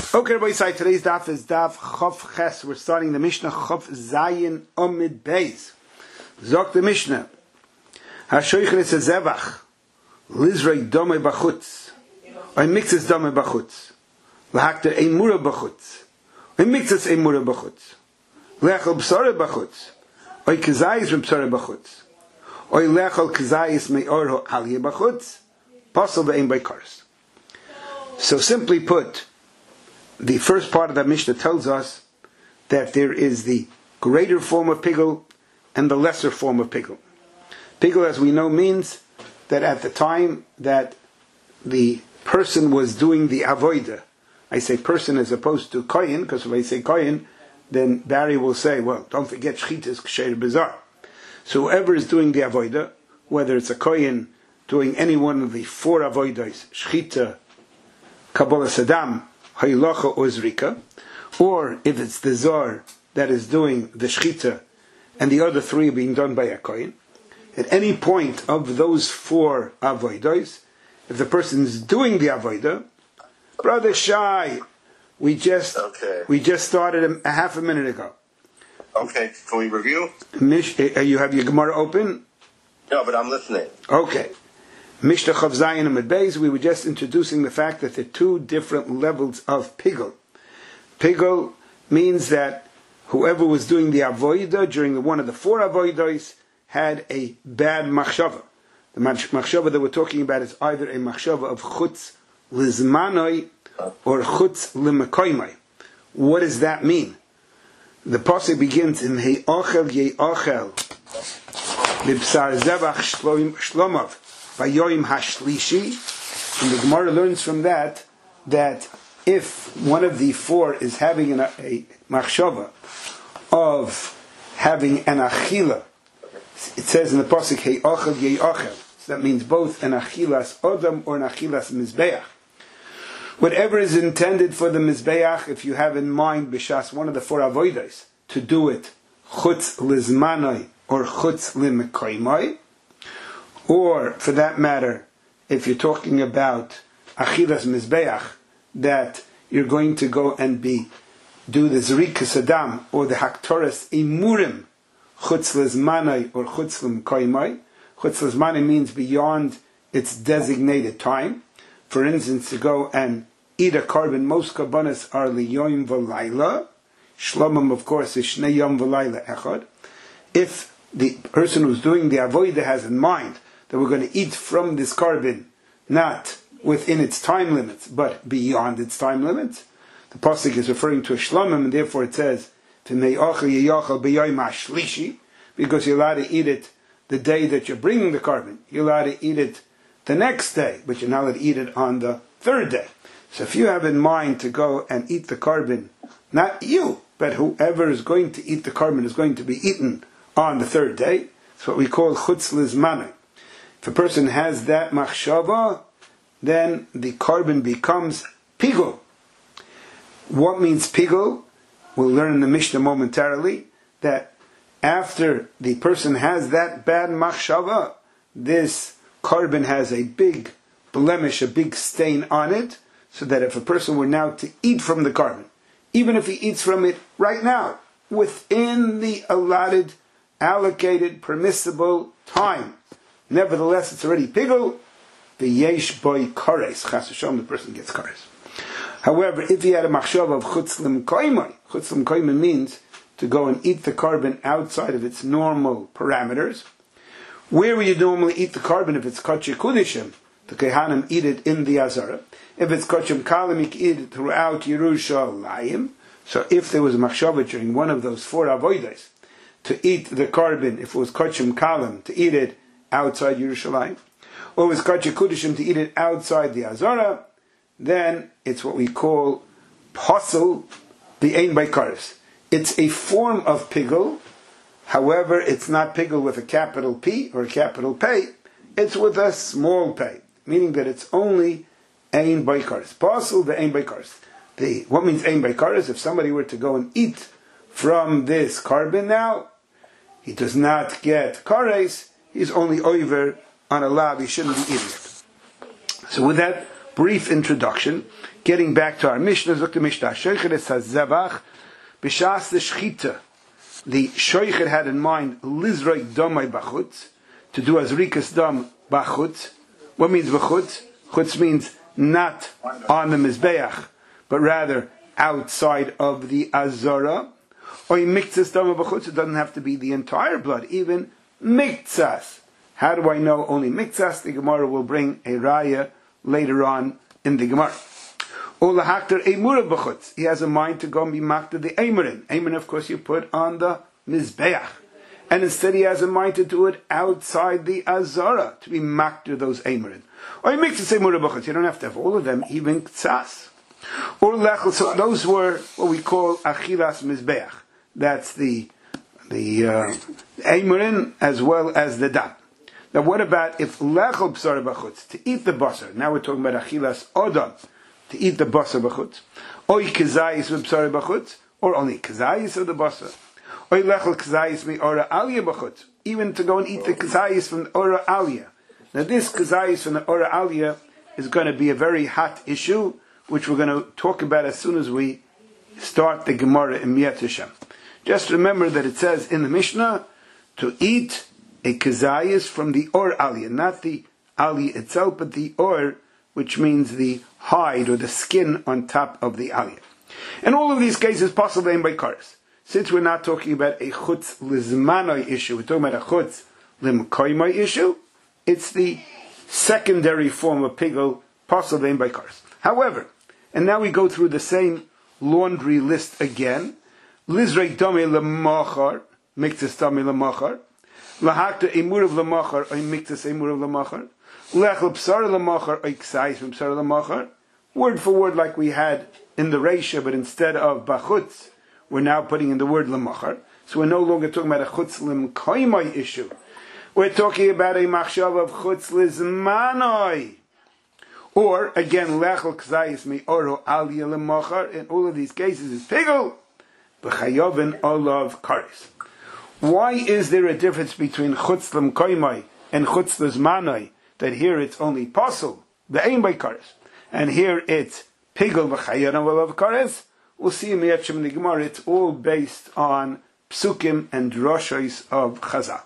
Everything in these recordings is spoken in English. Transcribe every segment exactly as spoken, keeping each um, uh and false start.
Okay, everybody, say today's daf is daf Chof Ches. We're starting the Mishnah Chof Zayin Omid Beis. Zok the Mishnah. Hashoichel is a zevach. Lizrei dome bachutz. Oy mixes dome bachutz. Lahakter ein mura bachutz. Oy mixes ein mura bachutz. Lechel b'sore bachutz. Oy kazayis from b'sore bachutz. Oy lechel kazayis me'or haliyah bachutz. Possible ve'ein by cars. So simply put, the first part of that Mishnah tells us that there is the greater form of pigul and the lesser form of pigul. Pigul, as we know, means that at the time that the person was doing the avodah, I say person as opposed to kohen, because if I say kohen, then Barry will say, well, don't forget shchita is ksher bizarre. So whoever is doing the avodah, whether it's a kohen doing any one of the four avodas, shchita, kabbalah sadam, haylacha or zrika, or if it's the zar that is doing the shchita and the other three being done by a kohen, at any point of those four avodos, if the person is doing the avodah, brother Shai, we just okay. we just started a, a half a minute ago. Okay, can we review? Mish, uh, you have your Gemara open? No, but I'm listening. Okay. Mishnah Chav Zayin Amud Beis, we were just introducing the fact that there are two different levels of pigul. Pigul means that whoever was doing the avodah during the one of the four avodos had a bad machshava. The machshava that we're talking about is either a machshava of chutz lizmanoi or chutz limekoimai. What does that mean? The pasuk begins in Hey Ochel Ye Ochel Libsar Zevach Shlomov Vayoim Hashlishi. And the Gemara learns from that that if one of the four is having an, a machshava of having an achila, it says in the pasuk Hey Ochel Ye Ochel. So that means both an achilas odam or an achilas mizbeach. Whatever is intended for the mizbeach, if you have in mind b'shas one of the four avodas to do it chutz lizmanoi or chutz limekoimoi, or for that matter, if you're talking about achilas mizbeach, that you're going to go and be do the zrika sadam or the haktoras imurim chutz lizmanoi or chutz limekoimoi. Chutz lizmanoi means beyond its designated time. For instance, to go and eat a carbon, most karbanas are liyoim v'layla. Shlomim, of course, is shnei yom v'layla echad. If the person who's doing the avodah has in mind that we're going to eat from this carbon, not within its time limits, but beyond its time limits, the pasuk is referring to a shlomim, and therefore it says, "V'nei ochel yeyachal b'yoyim hashlishi," because you're allowed to eat it the day that you're bringing the carbon. You're allowed to eat it the next day, but you're not allowed to eat it on the third day. So if you have in mind to go and eat the carbon, not you, but whoever is going to eat the carbon is going to be eaten on the third day, it's what we call chutz lizmanoi. If a person has that machshava, then the carbon becomes pigul. What means pigul? We'll learn in the Mishnah momentarily that after the person has that bad machshava, this carbon has a big blemish, a big stain on it, so that if a person were now to eat from the carbon, even if he eats from it right now, within the allotted, allocated, permissible time, nevertheless it's already pigul, the yesh boy kares, chas v'shalom, the person gets kares. However, if he had a machshava of chutz l'mkoimai, chutz l'mkoimai means to go and eat the carbon outside of its normal parameters. Where would you normally eat the carbon? If it's kachir kudishim, the kehanim eat it in the azara. If it's kachim kalim, you can eat it throughout Yerushalayim. So if there was a machshava during one of those four avodas to eat the carbon, if it was kachim kalim, to eat it outside Yerushalayim, or it was kachir kudishim to eat it outside the azara, then it's what we call posel the ein by kares. It's a form of pigul. However, it's not pigul with a capital P or a capital P. It's with a small P, meaning that it's only ein by kares. Posel the ein by kares. The what means ein by kares? If somebody were to go and eat from this carbon now, he does not get kares. He's only over on a lav. He shouldn't be eating it. So with that, brief introduction, getting back to our Mishnah, Zukta Mishnah, Shoichet es hazevach, b'shas the shchita. The Shoichet had in mind, Lizroi domai bachutz, to do azrikas dam bachutz. What means bachutz? Chutz means not on the Mizbeach, but rather outside of the Azara. Or miktzas dam bachutz, it doesn't have to be the entire blood, even miktzas. How do I know only miktzas? The Gemara will bring a raya later on in the Gemara. He has a mind to go and be makta the Eimerin. Eimerin, of course, you put on the Mizbeach. And instead he has a mind to do it outside the Azara, to be makta those Eimerin. Or he makes the same b'chutz. You don't have to have all of them, even ktsas. Or lechel, so those were what we call achilas Mizbeach. That's the the uh, Eimerin as well as the dam. Now what about if lechel b'sar b'chutz, to eat the basar? Now we're talking about achilas odam, to eat the basar b'chutz. Or kazayis b'sar b'chutz, or only kazayis of the basar. Or lechel kazayis mi ora aliyah b'chutz, even to go and eat the kazayis from the ora aliyah. Now this kazayis from the ora aliyah is going to be a very hot issue, which we're going to talk about as soon as we start the Gemara in Miyat Hashem. Just remember that it says in the Mishnah to eat a kazayis from the or aliyah, not the aliyah itself, but the or, which means the hide or the skin on top of the aliyah. In all of these cases, possible by kares. Since we're not talking about a chutz lizmanoi issue, we're talking about a chutz limkoimoi issue, it's the secondary form of pigel, possible by kares. However, and now we go through the same laundry list again. Lizrei dami lemachar, miktzas dami lemachar. Lahakta emurav lemachar, oy miktzas emurav lemachar. Lechel b'sar lemachar, oy ksayis b'sar lemachar. Word for word like we had in the Reisha, but instead of bachutz, we're now putting in the word lemachar. So we're no longer talking about a chutz limkoimai issue. We're talking about a machshav of chutz lizmanoi. Or, again, lechel kzayis mi oro aliyah lemachar. In all of these cases, it's pigel. B'chayovin olav kares. Why is there a difference between chutz lemkoimai and chutz lizmanoi? That here it's only possible, the aim by kares. And here it's pigel b'chayovin olav kares. We'll see in the Yetchem in the Gemara, it's all based on psukim and droshes of Chazal.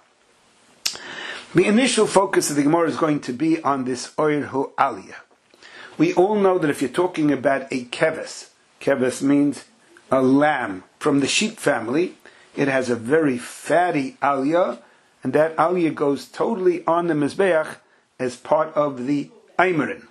The initial focus of the Gemara is going to be on this oir hu aliyah. We all know that if you're talking about a keves, keves means a lamb from the sheep family, it has a very fatty aliyah, and that aliyah goes totally on the mizbeach as part of the aimerin.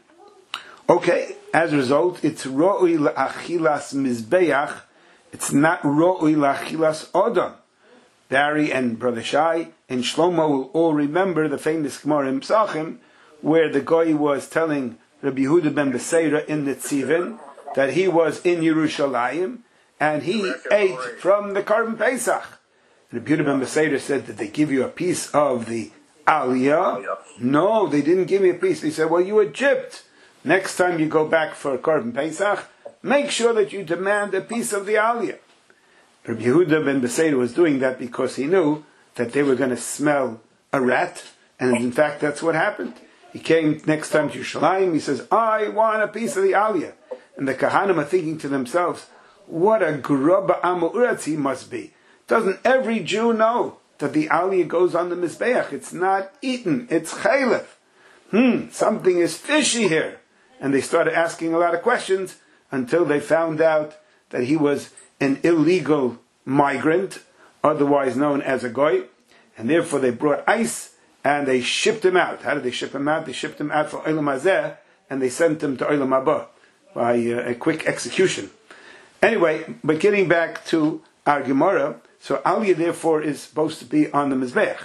Okay, as a result, it's ro'ui la'achilas mizbeach, it's not ro'ui la'achilas odam. Barry and Brother Shai and Shlomo will all remember the famous Gemara in Psachim, where the guy was telling Rabbi Yehuda ben Beseira in the Tzivin that he was in Yerushalayim and he ate from the Karban Pesach. Rabbi Yehuda ben Beseira said, did they give you a piece of the aliyah? No, they didn't give me a piece. He said, well, you Egypt. Next time you go back for Karban Pesach, make sure that you demand a piece of the aliyah. Rabbi Yehuda ben Beseira was doing that because he knew that they were going to smell a rat, and in fact that's what happened. He came next time to Yerushalayim, he says, I want a piece of the aliyah. And the Kahanim are thinking to themselves, what a grubba amu'uratz he must be. Doesn't every Jew know that the aliyah goes on the Mizbeach? It's not eaten, it's chaylev. Hmm, something is fishy here. And they started asking a lot of questions until they found out that he was an illegal migrant, otherwise known as a goy, and therefore they brought ice and they shipped him out. How did they ship him out? They shipped him out for Olam Hazeh, and they sent him to Olam Haba by uh, a quick execution. Anyway, but getting back to our Gemara, so aliyah therefore is supposed to be on the Mizbeach.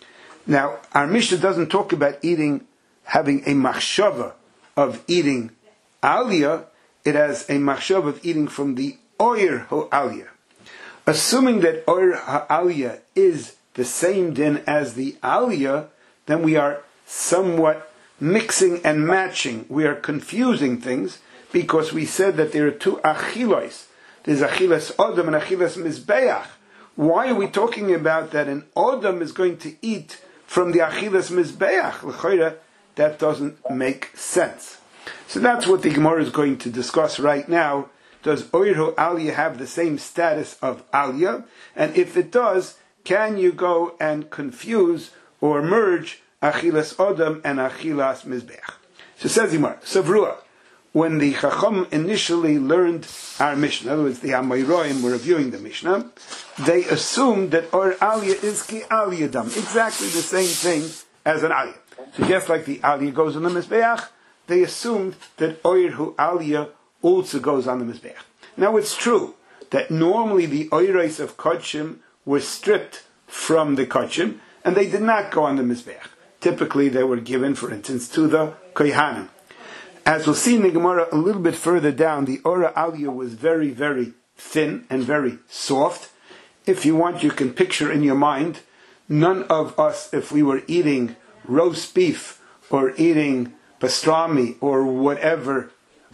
Now, our Mishnah doesn't talk about eating, having a machshava of eating aliyah. It has a machshava of eating from the oir hu aliyah. Assuming that oir ha'aliyah is the same din as the aliyah, then we are somewhat mixing and matching. We are confusing things because we said that there are two achilos. There's achilas odam and achilas mizbeach. Why are we talking about that an odam is going to eat from the achilas mizbeach? L'chayra, that doesn't make sense. So that's what the Gemara is going to discuss right now. Does Oirhu Aliyah have the same status of Aliyah? And if it does, can you go and confuse or merge Achilas Odom and Achilas Mizbeach? So says Gemara, Savrua, when the Chacham initially learned our Mishnah, in other words, the Amoraim were reviewing the Mishnah, they assumed that Or Aliyah is Ki Aliyah Dam, exactly the same thing as an Aliyah. So just like the Aliyah goes on the Mizbeach, they assumed that Oirhu Aliyah also goes on the Mizbeach. Now it's true that normally the Oirais of Kodshim were stripped from the Kodshim, and they did not go on the Mizbeach. Typically they were given, for instance, to the Kohanim. As we'll see in the Gemara a little bit further down, the Ora Aliyah was very, very thin and very soft. If you want, you can picture in your mind, none of us, if we were eating roast beef or eating pastrami or whatever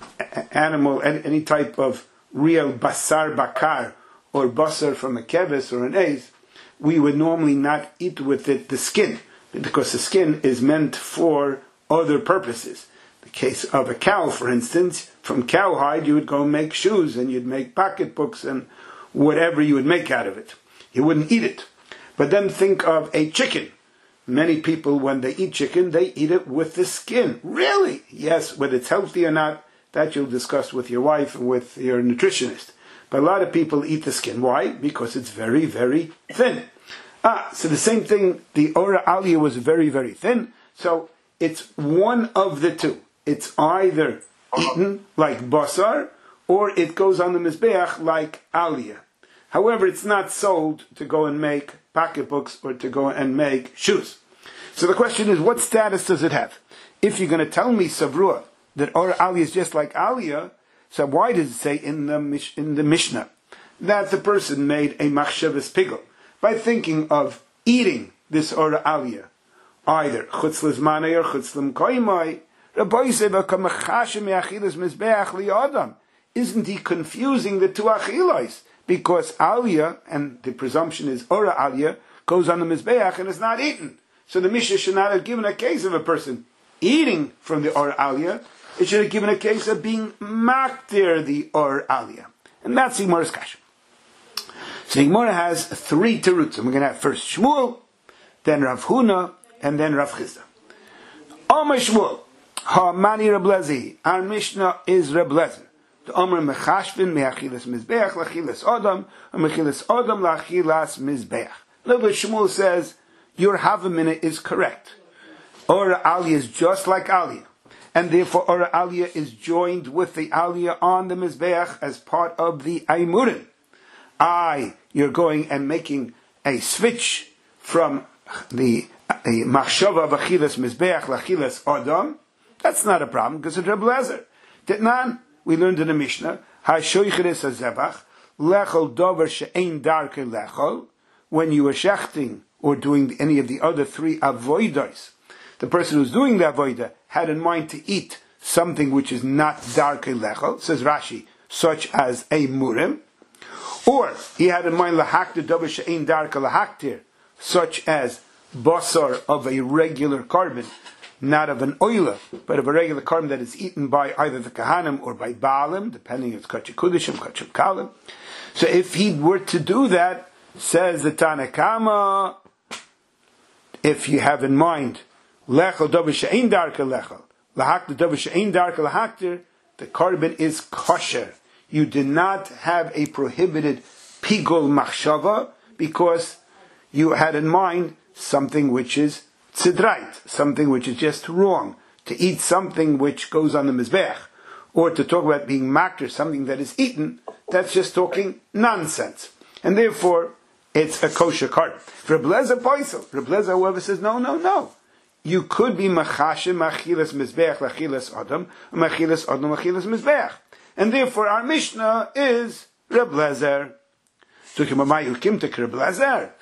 animal, any type of real basar bakar or basar from a keves or an eiz, we would normally not eat with it the skin, because the skin is meant for other purposes. The case of a cow, for instance, from cowhide you would go make shoes and you'd make pocketbooks and whatever you would make out of it. You wouldn't eat it. But then think of a chicken. Many people, when they eat chicken, they eat it with the skin. Really? Yes, whether it's healthy or not, that you'll discuss with your wife and with your nutritionist. But a lot of people eat the skin. Why? Because it's very, very thin. Ah, so the same thing, the Ora Aliyah was very, very thin. So it's one of the two. It's either eaten like basar, or it goes on the Mizbeach like Aliyah. However, it's not sold to go and make pocketbooks or to go and make shoes. So the question is, what status does it have? If you're going to tell me, Savrua, that Ora Aliyah is just like Aliyah, so why does it say in the Mish- in the Mishnah that the person made a machshavas pigel by thinking of eating this Ora Aliyah, either chutz lizmanei or chutz l'mkoimai? Isn't he confusing the two achilos? Because Aliyah, and the presumption is Ora Aliyah, goes on the Mizbeach and is not eaten. So the Mishnah should not have given a case of a person eating from the Ora Aliyah. It should have given a case of being maktir the Ora Aliyah. And that's the Gemara's kasha. So the Gemara has three terutzim. We're going to have first Shmuel, then Rav Huna, and then Rav Chisda. Omar Shmuel, Ha Mani Reb Lezi. Our Mishnah is Reb Lezer. The Omer Mechashvin Meachilas Mizbeach Lachilas Odom, or Mechilas Odom Lachilas Mizbeach. Look what Shmuel says, your Havamina is correct. Ora Aliyah is just like Aliyah. And therefore Ora Aliyah is joined with the Aliyah on the Mizbeach as part of the Aimurim. I, you're going and making a switch from the Machshava of Achilas Mizbeach Lachilas Odom. That's not a problem, because it's Reb Lezer. Ditnan, we learned in the Mishnah, HaShoicheres HaZebach, Lechol Dover She'ein Darke Lechol, when you were shechting or doing any of the other three avoidos, the person who's doing the avoida had in mind to eat something which is not Darke Lechol, says Rashi, such as a murim, or he had in mind Lahaktir Dover She'ein Darke Lahaktir, such as basar of a regular carbon, not of an oila, but of a regular carbon that is eaten by either the Kahanim or by Baalim, depending if it's Kachim Kudishim, Kachim Kalim. So if he were to do that, says the Tanakama, if you have in mind, Lechel Dover She'ein Darke Lechel, Lahaktir Dover She'ein Darke Lahaktir, the carbon is kosher. You do not have a prohibited pigul machshava, because you had in mind something which is tzidrait, something which is just wrong. To eat something which goes on the mizbech, or to talk about being makter, something that is eaten, that's just talking nonsense. And therefore, it's a kosher carbon. Reb Lezer poisel. Reb Lezer, however, says, no, no, no. You could be machashim, machilas mizbech, lachilas adam, machilas adam, machilas mizbech. And therefore, our Mishnah is Reb Lezer. So, Reb Lezer.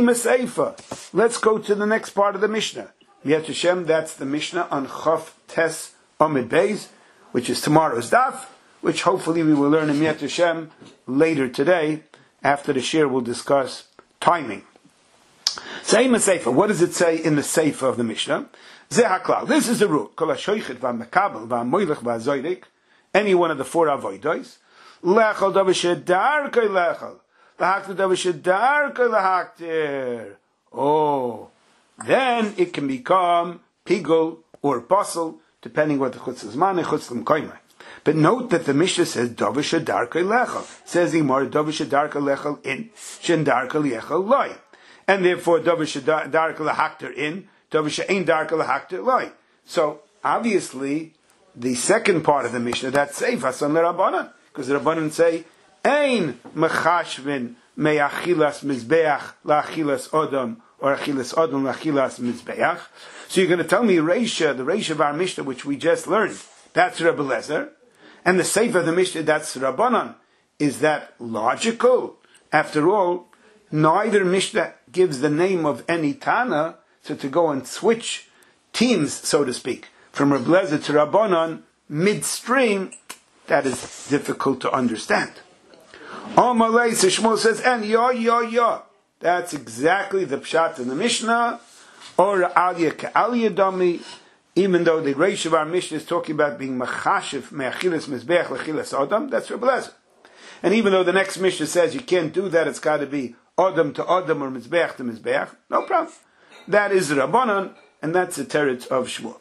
Let's go to the next part of the Mishnah. Miyat Hashem, that's the Mishnah on Chaf Tes Amid Beis, which is tomorrow's daf, which hopefully we will learn in Miyat Hashem later today. After the shir, we'll discuss timing. Say in the Sefer, what does it say in the Sefer of the Mishnah? Ze haklal. This is the rule. Kol ha-shoichet va-mekabel va-moilech va-zoyrik. Any one of the four avodos. Lechel davar shedarkei lechel. Lahaktir davar shedarkei lahaktir. Oh. Then it can become pigul or basel, depending what the chutz zman and chutz l'mkoymai. But note that the Mishnah says davar shedarkei lechel. Says the Gemara davar shedarkei lechel in, shedarkei lechel loy. And therefore davar shedarkei lahaktir in, davar she'ein darkei lahaktir loy. So obviously the second part of the Mishnah, that's safe, Hasan l'Rabbanan, because the Rabbanan say, Ein mechashvin me'achilas mizbeach la'achilas odom, or achilas odom la'achilas mizbeach. So you're going to tell me Reisha, the Reisha of our Mishnah, which we just learned, that's Rebbe Lezer, and the safe of the Mishnah, that's Rabbanan. Is that logical? After all, neither Mishnah gives the name of any Tana, so to go and switch teams, so to speak, from Rebbe Lezer to Rabbanan midstream, that is difficult to understand. Amalei, so Shmuel says, and ya ya ya. That's exactly the pshat in the Mishnah. Or aliyah ka'aliyah dami. Even though the Reish of our Mishnah is talking about being machashif me'achilas mizbeach lechilas adam, that's Rebbe Lezer. And even though the next Mishnah says you can't do that, it's got to be adam to adam or mizbeach to mizbeach, no problem. That is Rabbanan, and that's the teretz of Shmuel.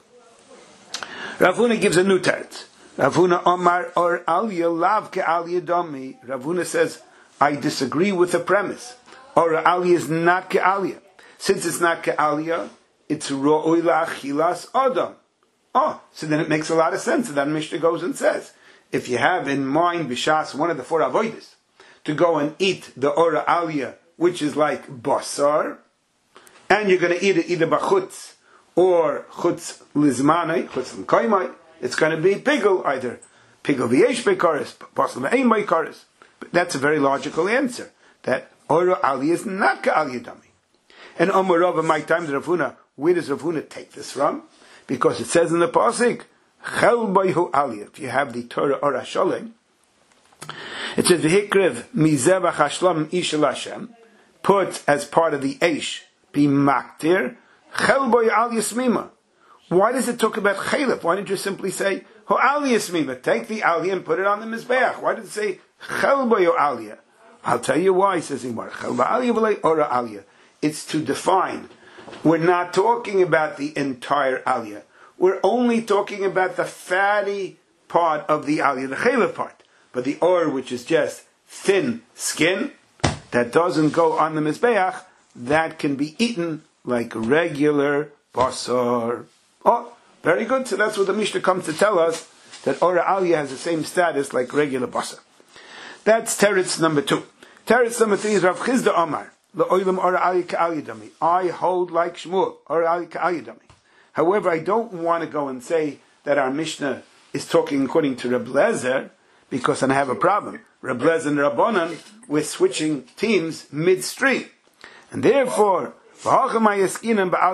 Rav Huna gives a new teretz. Rav Huna Omar or Aliyah lav ke Aliyah dami. Rav Huna says, I disagree with the premise. Or Aliyah is not ke Aliyah. Since it's not ke Aliyah, it's ro'oi la'achilas adam. Oh, so then it makes a lot of sense. And then Mishnah goes and says, if you have in mind b'shas one of the four avodas to go and eat the ora Aliyah, which is like basar, and you're going to eat it either b'chutz or chutz lizmanei, chutz l'mkoymai, it's going to be pigul, either pigul v'yesh beikaris, basal v'ein beikaris. But that's a very logical answer, that ora Aliyah is not ka'aliyah dami. And Omar Rav in my time, the Rav Huna, where does Rav Huna take this from? Because it says in the pasuk, Chel boihu Aliyah. If you have the Torah ora sholem, it says v'hikrev mizevach hashlam ishel Hashem, put as part of the eish, be maktir, Chel boy Aliyah smima. Why does it talk about chelif? Why didn't you simply say ho Aliyah smima? Take the Aliyah and put it on the mizbeach. Why did it say Chel boy Aliyah? I'll tell you why. Says Imar Chel ba'Aliyah v'lei ora Aliyah. It's to define. We're not talking about the entire Aliyah. We're only talking about the fatty part of the Aliyah, the chelif part. But the or, which is just thin skin, that doesn't go on the mizbeach, that can be eaten like regular basar. Oh, very good. So that's what the Mishnah comes to tell us, that ora Aliyah has the same status like regular basar. That's teretz number two. Teretz number three is Rav Chizda Omar. I hold like Shmuel. However, I don't want to go and say that our Mishnah is talking according to Rebbe Lezer, because I have a problem. Rebbe Lezer and Rabbanan, we're switching teams midstream. And therefore, we're not talking about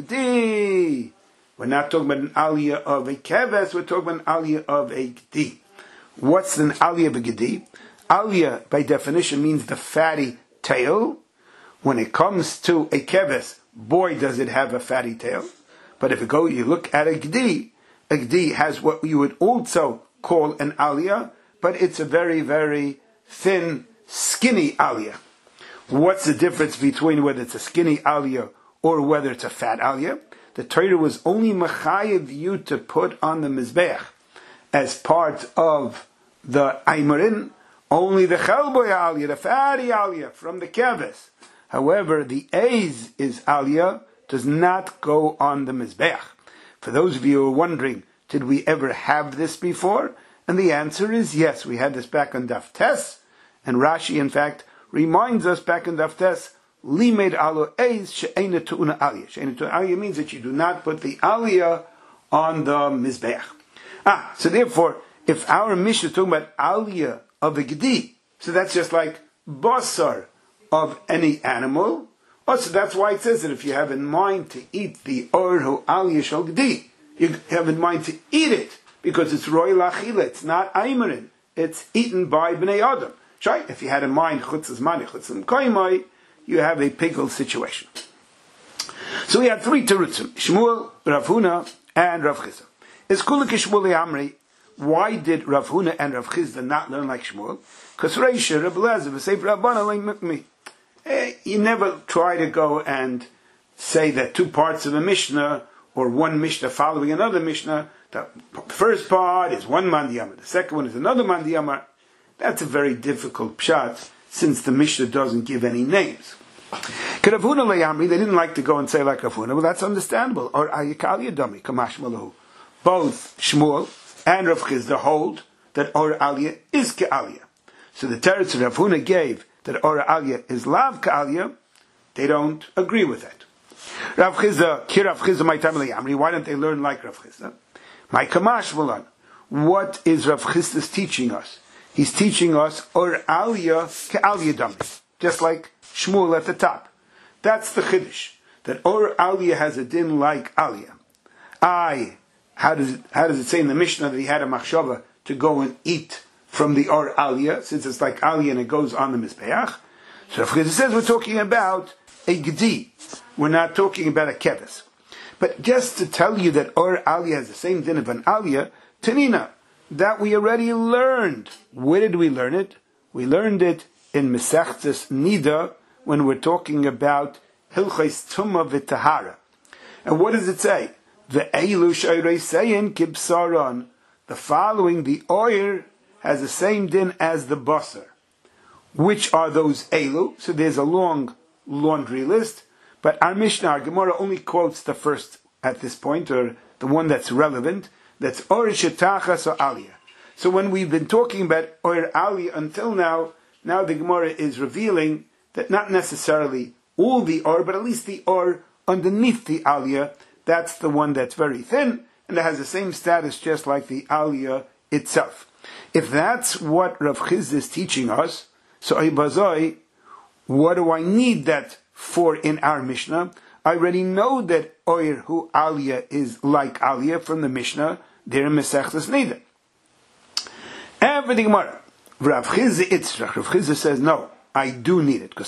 an aliyah of a keves, we're talking about an aliyah of a gdi. What's an aliyah of a gdi? Aliyah, by definition, means the fatty tail. When it comes to a keves, boy, does it have a fatty tail. But if you go, you look at a gdi, a gdi has what you would also call an aliyah, but it's a very, very thin, skinny aliyah. What's the difference between whether it's a skinny aliyah or whether it's a fat aliyah? The Torah was only mechayev you to put on the mizbeach as part of the aimerin, only the chelboy aliyah, the fatty aliyah from the keves. However, the Eiz is aliyah, does not go on the mizbeach. For those of you who are wondering, did we ever have this before? And the answer is yes, we had this back on Daf Tes, and Rashi, in fact, reminds us back in Daf Tes, limed alo Eiz she'ena tu'una aliyah. She'ena tu'una aliyah means that you do not put the aliyah on the mizbeach. Ah, so therefore, if our Mishnah is talking about aliyah of a gedi, so that's just like basar of any animal. Oh, so that's why it says that if you have in mind to eat the orhu aliyah shel gedi, you have in mind to eat it because it's roy lachila, it's not aimerin, it's eaten by bnei adam. Right? If you had in mind chutz zmani, chutz l'mkoymai, you have a pickle situation. So we had three terutzim: Shmuel, Rav Huna, and Rav Chisda. Is Kulik Shmuel Amri? Why did Rav Huna and Rav Chisda not learn like Shmuel? Because Reisha, Rabbi Lezer, Sefer Rabbana like me. You never try to go and say that two parts of a Mishnah or one Mishnah following another Mishnah. The first part is one mandiyamar, the second one is another mandiyamar. That's a very difficult pshat, since the Mishnah doesn't give any names. They didn't like to go and say like Rav Huna. Well, that's understandable. Or Ayikal Yadami, Kamash Malahu. Both Shmuel and Rav Chisda hold that Or Aliyah is Ke'aliyah. So the teretz Rav Huna gave that Or Aliyah is Lav Ke'aliyah, they don't agree with that. Rav Chisda, Ki Rav Chisda, my time Amri, why don't they learn like Rav Chisda? My Kamash Malan. What is Rav Chisda's teaching us? He's teaching us Or Aliyah Ke'aliyah Dami. Just like Shmuel at the top. That's the Chiddush. That Or Aliyah has a din like Aliyah. I, how does it, how does it say in the Mishnah that he had a machshava to go and eat from the Or Aliyah, since it's like Aliyah and it goes on the Mizbeach? So Rav Chisda says we're talking about a Gedi. We're not talking about a Keves. But just to tell you that Or Aliyah has the same din of an Aliyah, Tanina, that we already learned. Where did we learn it? We learned it in Mesechtes Nida, when we're talking about Hilchos Tumah v'Tahara. And what does it say? The Eilu Shoyrei Seyin Kibsaron. The following, the oir, has the same din as the basar. Which are those Eilu? So there's a long laundry list, but our Mishnah, our Gemara, only quotes the first at this point, or the one that's relevant. That's Or Shetachas or Aliyah. So when we've been talking about Or Aliyah until now, now the Gemara is revealing that not necessarily all the Or, but at least the Or underneath the Aliyah, that's the one that's very thin, and it has the same status just like the Aliyah itself. If that's what Rav Chisda is teaching us, so Ibazoi, what do I need that for in our Mishnah? I already know that Oir Hu Aliyah is like Aliyah from the Mishnah, there in Mesechtes Nida. Everything Gemara. Rav Chisda Itzrach. Rav Chisda says, no, I do need it. Because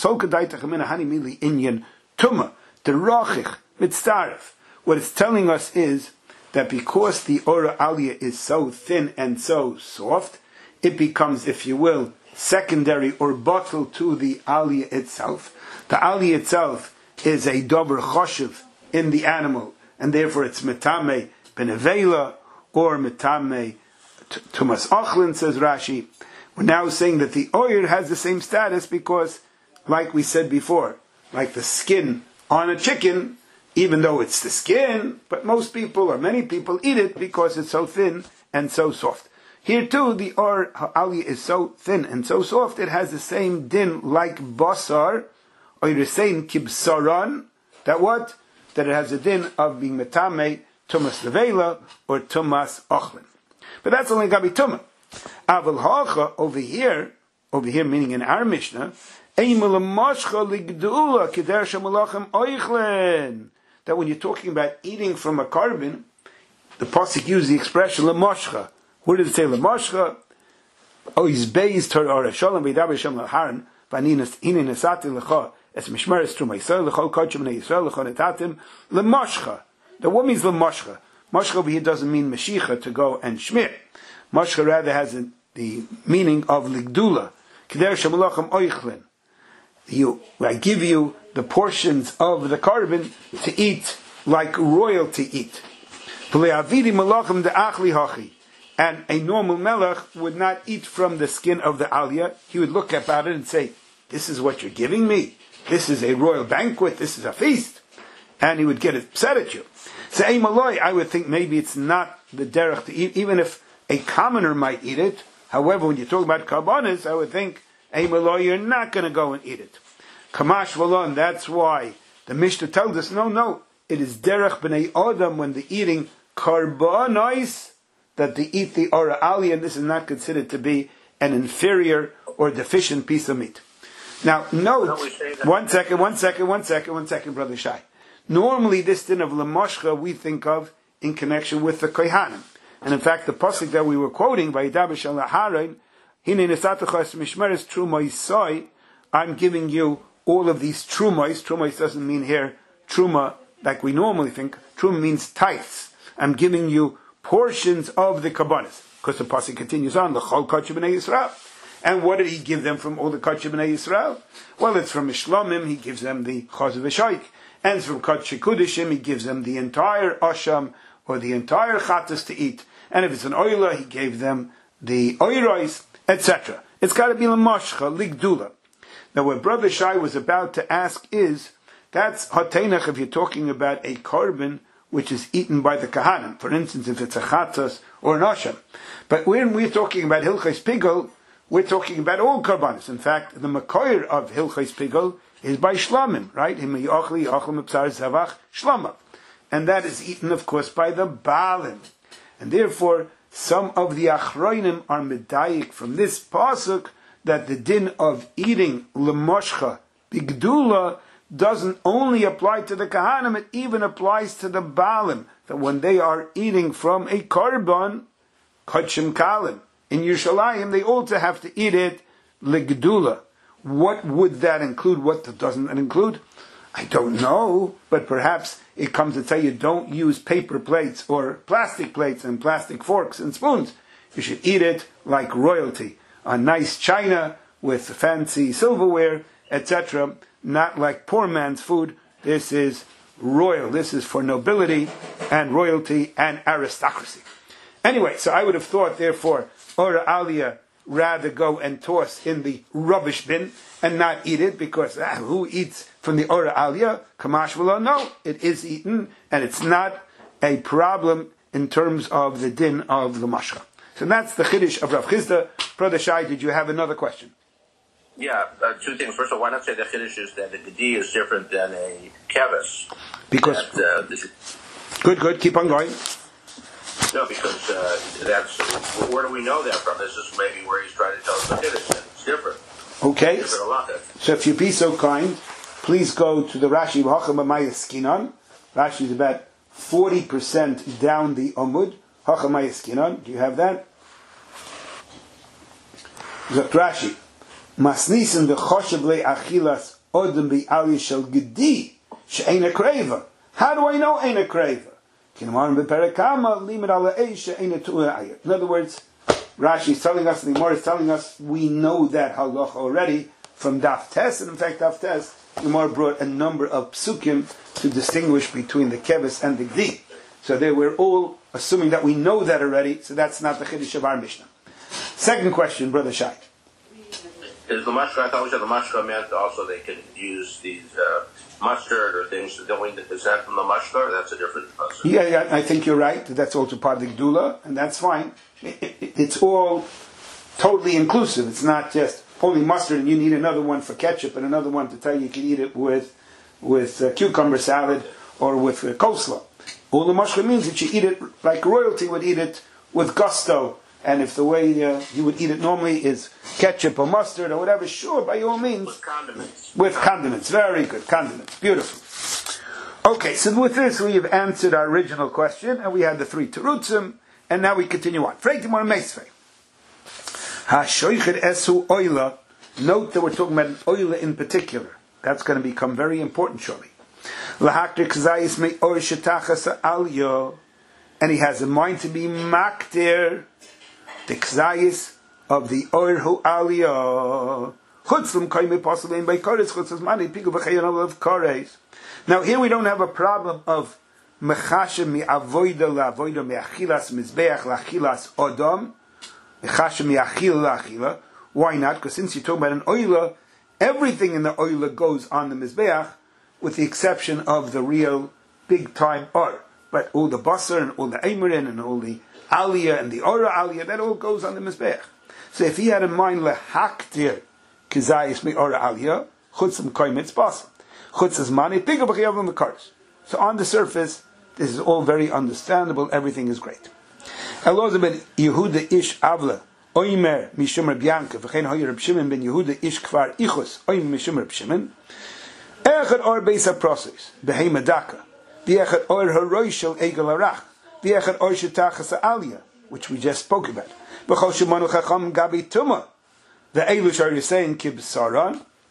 Inyan Tumah, the Rochich, Mitzaref. What it's telling us is that because the Ora Aliyah is so thin and so soft, it becomes, if you will, secondary or bottle to the Aliyah itself. The Aliyah itself is a dober choshev in the animal, and therefore it's metame benevela or metame tumas ochlin, says Rashi. We're now saying that the oyer has the same status because, like we said before, like the skin on a chicken, even though it's the skin, but most people or many people eat it because it's so thin and so soft. Here too, the or aliyah is so thin and so soft, it has the same din like basar, or you're saying kibsaran, that what? That it has a din of being metame, tumas levela, or tumas ochlin. But that's only gabi tumah. Aval hacha, over here, over here meaning in our Mishnah, that when you're talking about eating from a carbon, the pasuk uses the expression lemoshcha. Where did it say lemoshcha? Oh, he's based her or shalom v'daber shem laharan v'aninas inin esati lecha es mishmeres trum Yisrael lechol kodshim bnei Yisrael lechol netatim lemoshcha. The what means lemoshcha? Moshcha over here doesn't mean meshicha, to go and shmir. Moshcha rather has a, the meaning of ligdula. Keder shemalachim oichlin. You, I give you the portions of the carbon to eat like royalty eat. And a normal melech would not eat from the skin of the aliyah. He would look about it and say, this is what you're giving me? This is a royal banquet, this is a feast. And he would get upset at you. So I would think maybe it's not the derech to eat, even if a commoner might eat it. However, when you're talking about karbanis, I would think, hey, Malay, you're not going to go and eat it. Kamash Valon, that's why the Mishnah tells us, no, no, it is derech b'nei Adam when they're eating karbanis, that they eat the Ora Ali, and this is not considered to be an inferior or deficient piece of meat. Now, note, one second, one second, one second, one second, Brother Shai. Normally, this din of Lamoshcha we think of in connection with the Kohanim. And in fact, the pasuk that we were quoting, Vayidaber shel laharon, Hine nesatach es mishmeres trumoisoi, I'm giving you all of these trumos. Trumos doesn't mean here truma like we normally think, truma means tithes. I'm giving you portions of the kabbanis. Because the pasuk continues on, l'chol kachim b'nei Yisrael. And what did he give them from all the kachim b'nei Yisrael? Well, it's from Mishlomim, he gives them the chazav v'shaik. And from kachim kudishim, he gives them the entire asham, or the entire chatas to eat. And if it's an oila, he gave them the oiros, et cetera. It's got to be l'mashcha, ligdula. Now, what Brother Shai was about to ask is, that's hatenach if you're talking about a korban which is eaten by the kahanim. For instance, if it's a chatas or an asham. But when we're talking about hilchos pigel, we're talking about all korbanos. In fact, the makoyer of hilchos pigel is by shlamim, right? And that is eaten, of course, by the baalim. And therefore, some of the achroinim are medayik from this pasuk that the din of eating lemoshcha bigdula doesn't only apply to the kahanim, it even applies to the baalim, that when they are eating from a korban, kachim kalim, in Yerushalayim, they also have to eat it legdula. What would that include? What doesn't that include? I don't know, but perhaps it comes to tell you don't use paper plates or plastic plates and plastic forks and spoons. You should eat it like royalty, a nice china with fancy silverware, et cetera. Not like poor man's food. This is royal. This is for nobility and royalty and aristocracy. Anyway, so I would have thought, therefore, Ora Alia rather go and toss in the rubbish bin and not eat it, because ah, who eats from the Ora Alia? Kamash V'lo, no, it is eaten, and it's not a problem in terms of the din of the mashcha. So that's the chiddush of Rav Chisda. Brother Shai, did you have another question? Yeah, uh, two things. First of all, why not say the chiddush is that the gedi is different than a kevis? Because that, uh, this, good, good. Keep on going. No, because uh, that's where do we know that from? This is maybe where he's trying to tell us the chiddush. It's different. Okay. It's different a lot. So if you be so kind, please go to the Rashi Hacham Amaya Skinan. Rashi is about forty percent down the Amud. Hacham Amaya Skinan. Do you have that? Zot Rashi. Masnisim v'choshev le'achilas odem bi'aliyah shel gedi she'ein kreva. How do I know ein a kreva? In other words, Rashi is telling us, the Gemara is telling us, we know that halacha already from Daf Tes, and in fact Daf Tes, the Gemara brought a number of psukim to distinguish between the kevis and the gdi. So they were all assuming that we know that already, so that's not the chiddush of our Mishnah. Second question, Brother Shai. Is the mashka, I thought we said the mashka meant also they could use these uh, mustard or things to go into, is that from the mashka, or that's a different mustard? Yeah, yeah, I think you're right. That's also part of the Gdula, and that's fine. It, it, it's all totally inclusive. It's not just only mustard and you need another one for ketchup and another one to tell you you can eat it with with uh, cucumber salad or with uh, coleslaw. All the mashka means that you eat it like royalty would eat it with gusto. And if the way uh, you would eat it normally is ketchup or mustard or whatever, sure, by all means. With condiments. With condiments. Very good. Condiments. Beautiful. Okay, so with this we have answered our original question, and we had the three terutzim, and now we continue on. Freitim or meisvei. Ha-shoichet esu oila. Note that we're talking about an oila in particular. That's going to become very important shortly. Lahakrik zayis me or shetachas alyo. And he has a mind to be makdir the kzayis of the Or Hu Aliyah. Chutzlum kaime possibly by kores chutzas mani pigu b'chayon of kores. Now here we don't have a problem of mechashem mi avoida la avoida mi achilas mizbeach la achilas odom mechashem mi achil la achila. Why not? Because since you're talking about an oila, everything in the oila goes on the mizbeach, with the exception of the real big time or. But all the basar and all the aimerin and all the aliyah and the ora aliyah, that all goes on the mizbeach. So if he had in mind lehaktir kizayis mi ora aliyah, chutzim koimitz basar, chutzas mani piga b'chiyavim v'karis. So on the surface, this is all very understandable. Everything is great. Elozah ben Yehuda ish avla oimer mishum Reb Yankiv v'chein hoyer Reb Shimon ben Yehuda ish kvar ichus oimer mishum Reb Shimon echad or beisa prosis behei medaka v'echad or haroishel egel arach v'echad or shetachas aliyah, which we just spoke about. B'chol shemanu chacham gabi tuma. The Eilush are saying kibsaran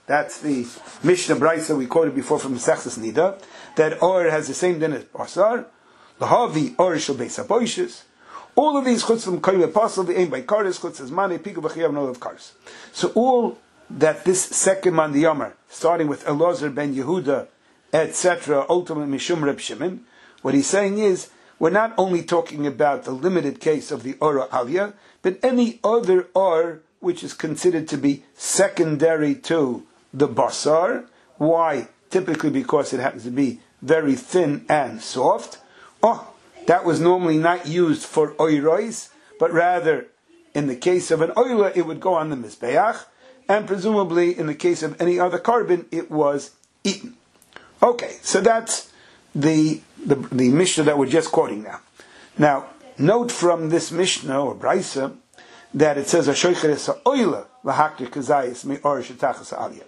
That's the Mishnah Brisa we quoted before from Mesechus Nida, that or has the same din as basar. Lahavi or shel beis haboishes. All of these chutz from koyim apostle the aim by kares chutz as mane piku b'chiyav no of kares. So all that this second man the Yomar, starting with Elazar ben Yehuda, et cetera, ultimately Mishum Reb Shimon, what he's saying is we're not only talking about the limited case of the Ora Aliyah, but any other or which is considered to be secondary to the basar. Why? Typically because it happens to be very thin and soft. Oh, that was normally not used for oirois, but rather in the case of an oila it would go on the mizbeach, and presumably in the case of any other carbon it was eaten. Okay, so that's the the, the Mishnah that we're just quoting now. Now, note from this Mishnah or Brisa that it says Ashoicher es ha'oila lahaktir kazayis me'or shetachas ha'aliyah.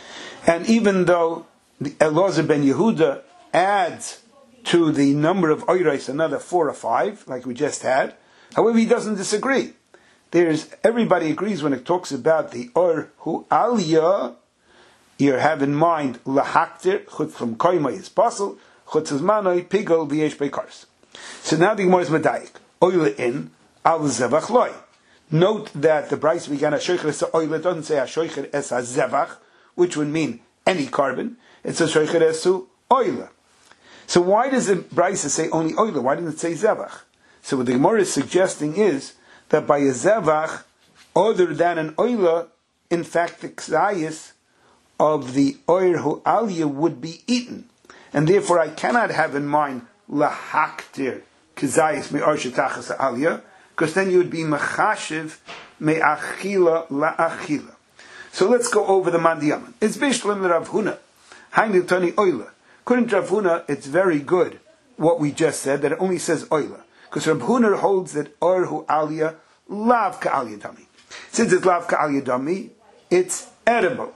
And even though the Elazar ben Yehuda adds to the number of oiros another four or five, like we just had, however, he doesn't disagree. There's everybody agrees when it talks about the or hu aliyah, you have in mind lahaktir chutz from koima is possible, chutz manoi pigol v'yesh beikars. So now the Gemara is medayik oila in al zevach loy. Note that the Brisa began Ashoicher es ha'oila, doesn't say Ashoicher es ha'zevach, which would mean any carbon. It says Ashoicher es ha'oila. So why does the Brisa say only oila? Why didn't it say zevach? So what the Gemara is suggesting is that by a zevach, other than an oila, in fact the ksayis of the oir hu aliyah would be eaten. And therefore I cannot have in mind lahaktir ksayis me'or shetachas aliyah, because then you would be mechashiv me'achila la'achila. So let's go over the Mandiyaman. It's Bishlam Rav Huna. Hainu Tani Oila. According to Rav Huna, it's very good what we just said, that it only says Oila. Because Rav Huna holds that Or Hu Aliyah Lav Ka'aliyah Dami. Since it's Lav Ka'aliyah Dami, it's edible.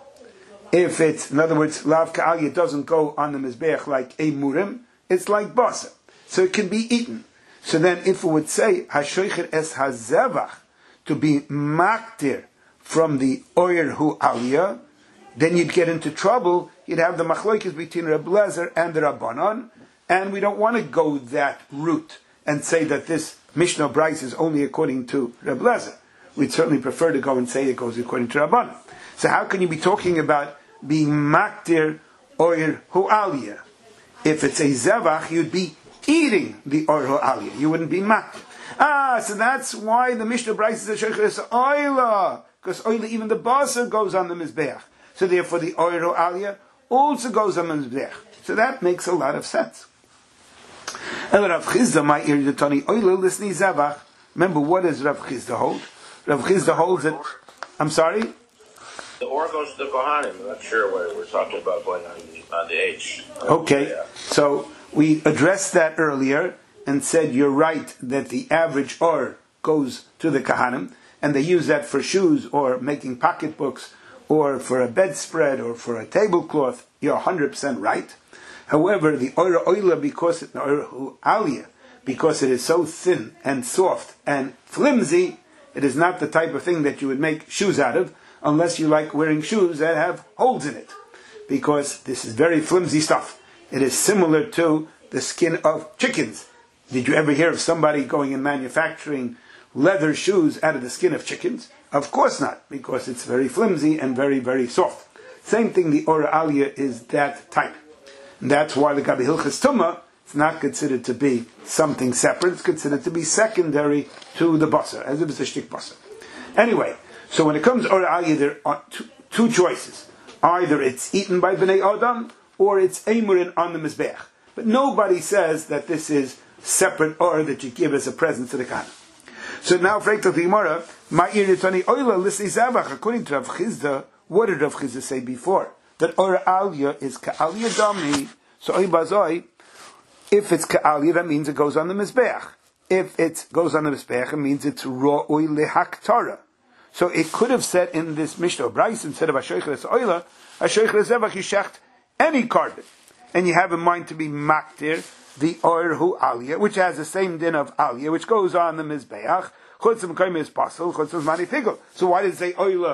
If it's, in other words, Lav Ka'aliyah doesn't go on the Mizbeach like a Murim, it's like Basa. So it can be eaten. So then if we would say Hashoicher es hazevach, to be maktir from the Oyer Hu Aliyah, then you'd get into trouble. You'd have the machloikis between Reb Lezer and the Rabbanon, and we don't want to go that route and say that this Mishnah Bryce is only according to Reb Lezer. We'd certainly prefer to go and say it goes according to Rabbanon. So how can you be talking about being maktir Oyer Hu Aliyah? If it's a zevach, you'd be eating the Or Hu Aliyah. You wouldn't be maktir. Ah, so that's why the Mishnah Bryce is a Sheikhah is Oila, because Oila, even the Basar goes on the Mizbeach. So therefore the Or Hu Aliyah also goes on the Mizbeach. So that makes a lot of sense. And Rav Chizda, my ear, the Tani Oila, listen, Zavach. Remember, what does Rav Chizda hold? Rav Chizda holds that, I'm sorry? The Or goes to the Kohanim. I'm not sure what we're talking about going on the, on the H. Okay, yeah. So we addressed that earlier and said you're right that the average Or goes to the Kohanim, and they use that for shoes or making pocketbooks or for a bedspread or for a tablecloth. You're one hundred percent right. However, the Or Oila, because it, Or Aliyah, because it is so thin and soft and flimsy, it is not the type of thing that you would make shoes out of, unless you like wearing shoes that have holes in it, because this is very flimsy stuff. It is similar to the skin of chickens. Did you ever hear of somebody going and manufacturing leather shoes out of the skin of chickens? Of course not, because it's very flimsy and very, very soft. Same thing, the Or Aliyah is that type. And that's why the Gabi Hilchas Tumah is not considered to be something separate. It's considered to be secondary to the Basar, as if it's a shtik Basar. Anyway, so when it comes to Or Aliyah, there are two, two choices. Either it's eaten by Bnei Adam, or it's Eimurin on the Mizbeach. But nobody says that this is separate Or that you give as a present to the Kohen. So now, Frank to the Gemara, Ma'ir Yitani Oila Lisni Zavach, according to Rav Chizda, what did Rav Chizda say before? That Or Aliyah is Ka'aliyah Dami. So Oy Bazoi, if it's Ka'aliyah, that means it goes on the Mizbeach. If it goes on the Mizbeach, it means it's Ro'oi Lehaktara. So it could have said in this Mishnah Bryce, instead of Ashoicher es Oila, Ashoicher es Zevach, you shecht any carbon. And you have in mind to be maktir, the Or Hu Aliyah, which has the same din of Aliyah, which goes on the Mizbeach, Chutzim Kaim is Basel, Chutzim Mani Pigel. So why did it say Oila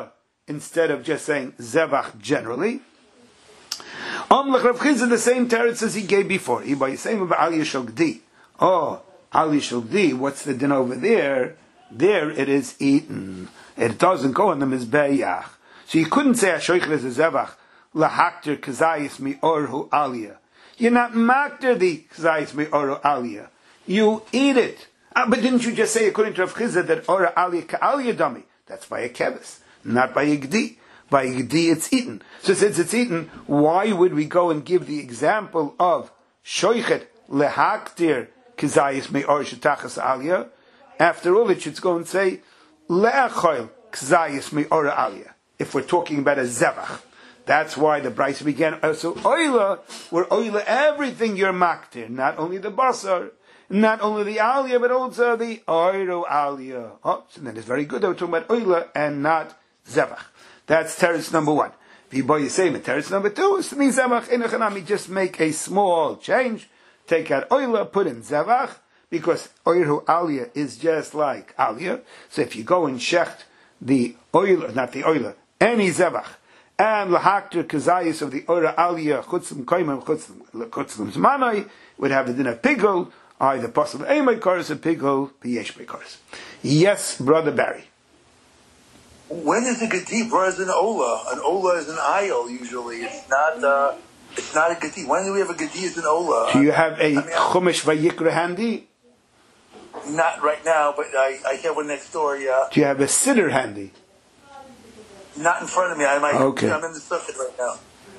instead of just saying zevach generally. Um, like Rav Chizda, the same teretz as he gave before. He by saying about aliyah shel gdi. Oh, aliyah shel gdi. What's the din over there? There it is eaten. It doesn't go on the mizbeach. So you couldn't say hashoichet is a zevach lahakter kazayis mi orhu aliyah. You're not makter the kazayis mi orhu aliyah. You eat it. Uh, but didn't you just say according to Rav Chizda that orhu aliyah ka aliyah dami? That's by a kevis, not by a gdi. By gdi it's eaten. So since it's eaten, why would we go and give the example of shoichet lehaktir kizayis me'or shetachas aliyah? After all, it should go and say le'achoil kizayis me'or aliyah. If we're talking about a zevach, that's why the brayso began. Uh, so oila, where oila everything you're maktir, not only the basar, not only the aliyah, but also the oiro aliyah. Oh, so then it's very good that we're talking about oila and not zevach. That's teretz number one. If you buy the same teretz number two, it means zevach enochanami. Just make a small change. Take out oila, put in zevach, because oiru aliyah is just like aliyah. So if you go and shecht the oila, not the oila, any zevach, and lahakter kazayis of the oira aliyah chutzim koimim chutzim zmanai would have the din of pigul, either possible eimay koros or pigul b'yesh koros. Yes, brother Barry. When is a gedi versus an ola? An ola is an ayil usually. It's not. Uh, it's not a gedi. When do we have a gedi as an ola? Do you have a I mean, chumash vayikra handy? Not right now, but I, I have one next door. Yeah. Do you have a siddur handy? Not in front of me. I might. Okay. I'm in the sukkah right now.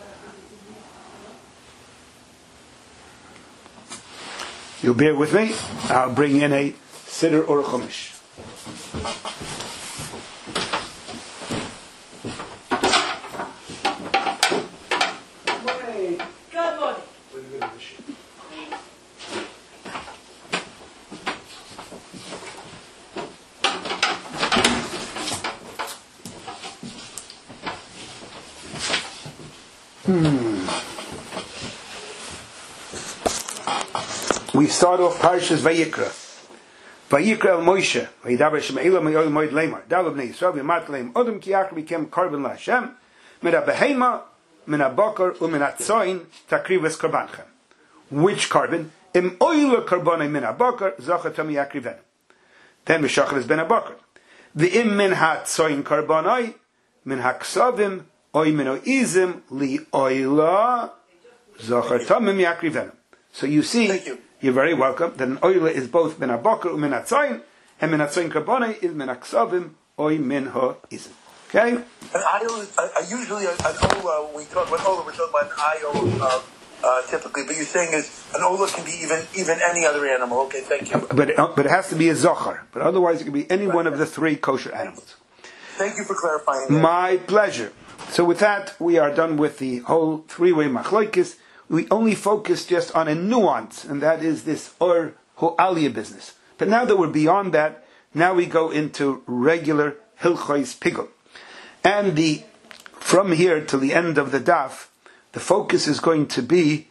You'll bear with me. I'll bring in a siddur or a chumash. Hmm. We start off Parshas Vayikra. Vayikra el Moshe. Vayidaber Shema'ila Me'ol Moed Lemar. Dalab Bnei Yisrael V'yamat Leim Odom Ki Yachar Bikem Korban LaHashem Min HaBehema Min HaBokar U'Min HaTzoin Takrivas Korbanchem. Which carbon? Im Oila Korbanei Min HaBokar Zocha Tom Yakrivenu. Then Meshachar is Ben HaBokar. V'im Min HaTzoin Korbanei Min HaKsavim Oy Min Izim Li Oila Zocha Tomim Yakrivenu. So you see, you. you're very welcome, that an oila is both min ha-boker and min ha-tzoyin, and min ha-tzoyin karbonei is min ha-ksavim or min ha-izim. Okay? An ayil is uh, usually an ola. When we talk about ola, we're talking about an ayil uh, uh, typically. But you're saying is an ola can be even even any other animal. Okay, thank you. But it, but it has to be a zochar. But otherwise, it can be any right. one of the three kosher animals. Thank you for clarifying that. My pleasure. So with that, we are done with the whole three-way machlokes. We only focus just on a nuance, and that is this or ho'aliyah business. But now that we're beyond that, now we go into regular hilchos pigul. And the from here till the end of the daf, the focus is going to be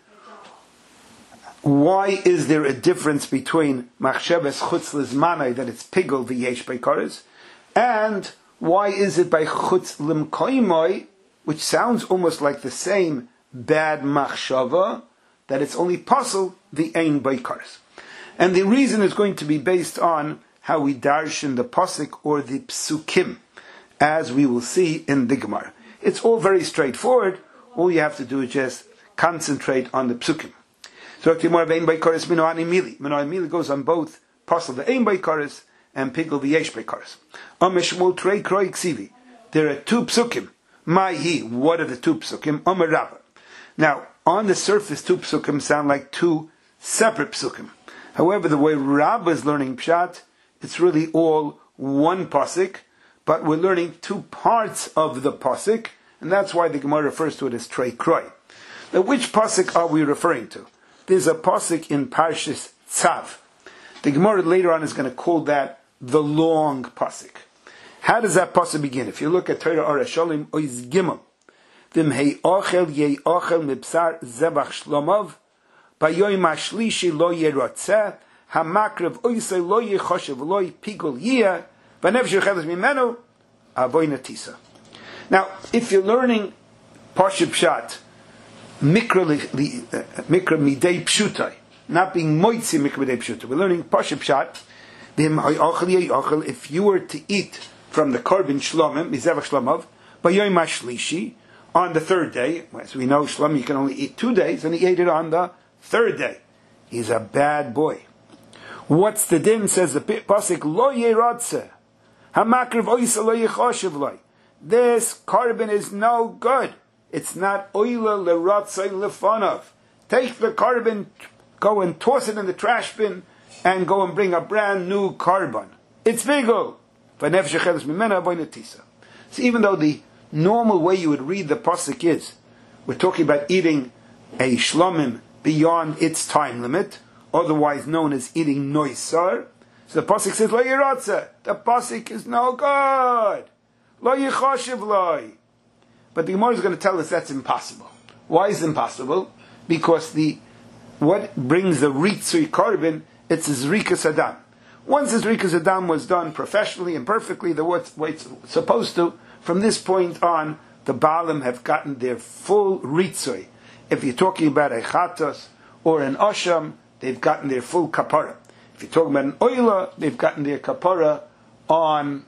why is there a difference between machshavas chutz lizmanai, that it's pigul v'yesh beikaris, and why is it by chutz limkoimoi, which sounds almost like the same bad machshava, that it's only possible the ein beikaris. And the reason is going to be based on how we darshan the pasuk or the psukim, as we will see in the Gemara. It's all very straightforward. All you have to do is just concentrate on the psukim. So the Gemara ein beikaris minoani mili. Minoani mili goes on both pasuk the ein beikaris and pigul v'yesh beikaris. Ameshmul trei kroi ksivi. There are two psukim. Ma'hi. What are the two psukim? Omer Rava. Now, on the surface, two psukim sound like two separate psukim. However, the way Rabbah is learning pshat, it's really all one pasuk, but we're learning two parts of the pasuk, and that's why the Gemara refers to it as trei kroi. Now, which pasuk are we referring to? There's a pasuk in Parshas Tzav. The Gemara later on is going to call that the long pasuk. How does that pasuk begin? If you look at Torah Arashalim Oiz Gimel, Vim hei ochel yei ochel mibsar zevach shlomav, bayoy mashlishi lo yerotzeh, hamakrev oisei lo yechoshev lo pigul yiyah, v'nev shecheles mimenu, avoy natisa. Now, if you're learning Pashut Pshat, Mikra li- uh, Mikra Midei Pshutai, not being Moitzi Mikra Midei Pshutai, we're learning Pashut Pshat, if you were to eat from the Korban Shlomim, Mizevach Shlomov, B'Yom HaShlishi, on the third day, as we know, Shlom you can only eat two days, and he ate it on the third day. He's a bad boy. What's the din? Says the pasuk, Lo Yeratze, Hamakriv Oisa Lo Yechoshev Lo. This Korban is no good. It's not Oila Leratze Lefonov. Take the Korban, go and toss it in the trash bin, and go and bring a brand new Korban. It's Vigul. So even though the normal way you would read the pasuk is, we're talking about eating a shlomim beyond its time limit, otherwise known as eating noisar. So the pasuk says, Lo yiratze. The pasuk is no good. Lo yichoshev lo. But the Gemara is going to tell us that's impossible. Why is it impossible? Because the what brings the ritzui korban, it's zrikas adam. Once the zrikas adam was done professionally and perfectly, the way it's supposed to, from this point on, the Baalim have gotten their full ritzui. If you're talking about a chatos or an osham, they've gotten their full kapara. If you're talking about an oila, they've gotten their kapara on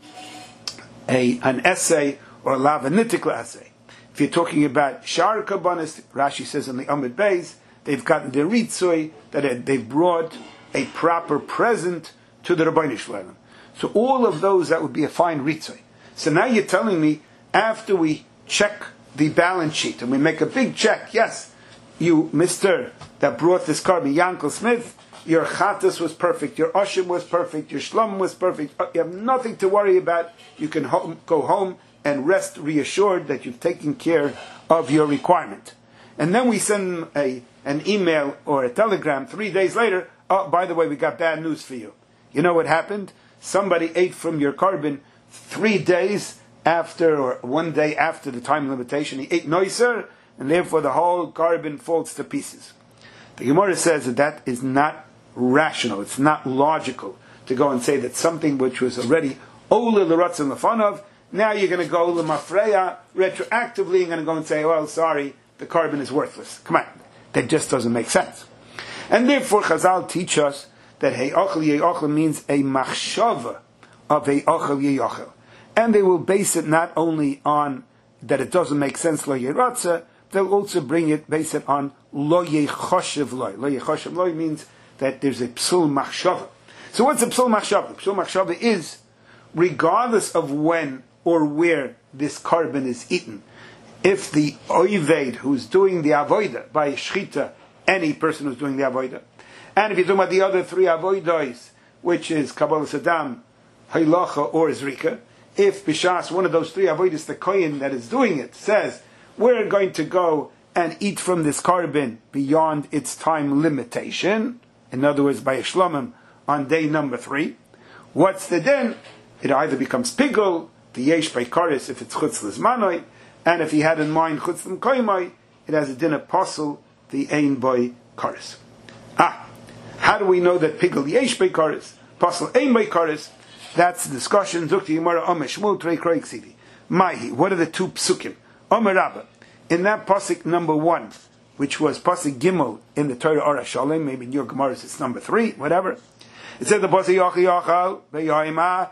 a an essay or a lavanitikla essay. If you're talking about shar kabbanis, Rashi says in the Amud Beis, they've gotten their ritzui, that they've brought a proper present to the Rabbeinu Shalom. So all of those, that would be a fine ritzui. So now you're telling me, after we check the balance sheet and we make a big check, yes, you, Mister that brought this car, Yankel Smith, your chatas was perfect, your oshim was perfect, your shlom was perfect, you have nothing to worry about, you can home, go home and rest reassured that you've taken care of your requirement. And then we send a, an email or a telegram three days later, oh, by the way, we got bad news for you. You know what happened? Somebody ate from your korban three days after, or one day after the time limitation. He ate noiser, and therefore the whole korban falls to pieces. The Gemara says that that is not rational. It's not logical to go and say that something which was already ola l'ratzon lefanov, now you're going to go l'mafreya retroactively and going to go and say, well, sorry, the korban is worthless. Come on, that just doesn't make sense. And therefore, Chazal teach us that He'achel Ye'achel means a machshava of He'achel Ye'achel. And they will base it not only on that it doesn't make sense, Lo Yeratze, they'll also bring it, base it on Lo Yechoshev Lo. Lo Yechoshev Lo means that there's a psul machshava. So what's a psul machshava? Psul machshava is, regardless of when or where this korban is eaten, if the oived who's doing the avoida by shchita, any person who's doing the avodah. And if you're talking about the other three avodos, which is Kabbalah Saddam, Hailacha, or Zrika, if Bishas, one of those three avodos, the Kohen that is doing it, says, we're going to go and eat from this korban beyond its time limitation, in other words, by a shlomim, on day number three, what's the din? It either becomes pigul, the yesh by karis, if it's chutz l'zmanoi, and if he had in mind chutz l'mkoimoi, it has a din apostle, the ein boy karis. Ah, how do we know that pigul yesh by karis, apostle ein boy karis? That's the discussion. Zukti Gemara Omer Shmuel Trei Kroik Sivi. Mahi. What are the two psukim? Omer Rabba. In that pasuk number one, which was pasuk Gimel in the Torah Ora Shalem, maybe in your Gemara it's number three, whatever. It said the pasuk Yochi Yochal Beyoyma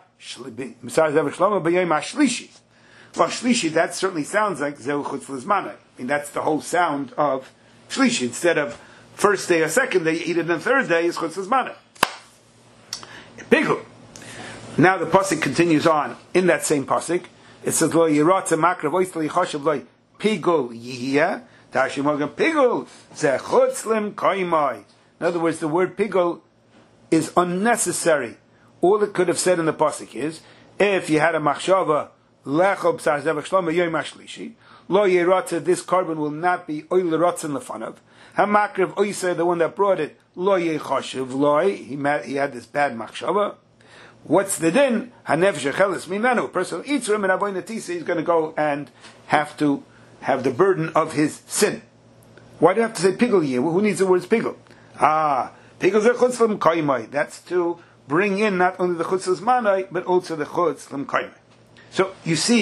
Misar Zev Shlomo Beyoyma Shlishi. Well, Shlishi, that certainly sounds like Zeu Chutz Lizmanai. I mean, that's the whole sound of Shlishi. Instead of first day or second day, you eat it on the third day, is Chutz Lizmanai. Pigul. Now the pasuk continues on in that same pasuk. It says Lo Yiratze Makra Voisli Choshev Lo Pigul Yihia Tashim Morgan Pigul Zechutzlim Koimai. In other words, the word Pigul is unnecessary. All it could have said in the pasuk is, if you had a machshava Lechob Sar Zevach Shlomo Yom Ashlishi Lo Yiratze, this korban will not be Oil Ratzin Lefanav. Hamakriv Oisa, the one that brought it, Lo Yechoshev Loi. He he had this bad machshava. What's the din? Hanefesh Echelis Mimenu. A person who eats from an avodah tisa, he's going to go and have to have the burden of his sin. Why do you have to say pigul here? Who needs the words pigul? Ah, pigul zechutz l'm kaimai. That's to bring in not only the chutz l'manai, but also the chutz l'm kaimai. So you see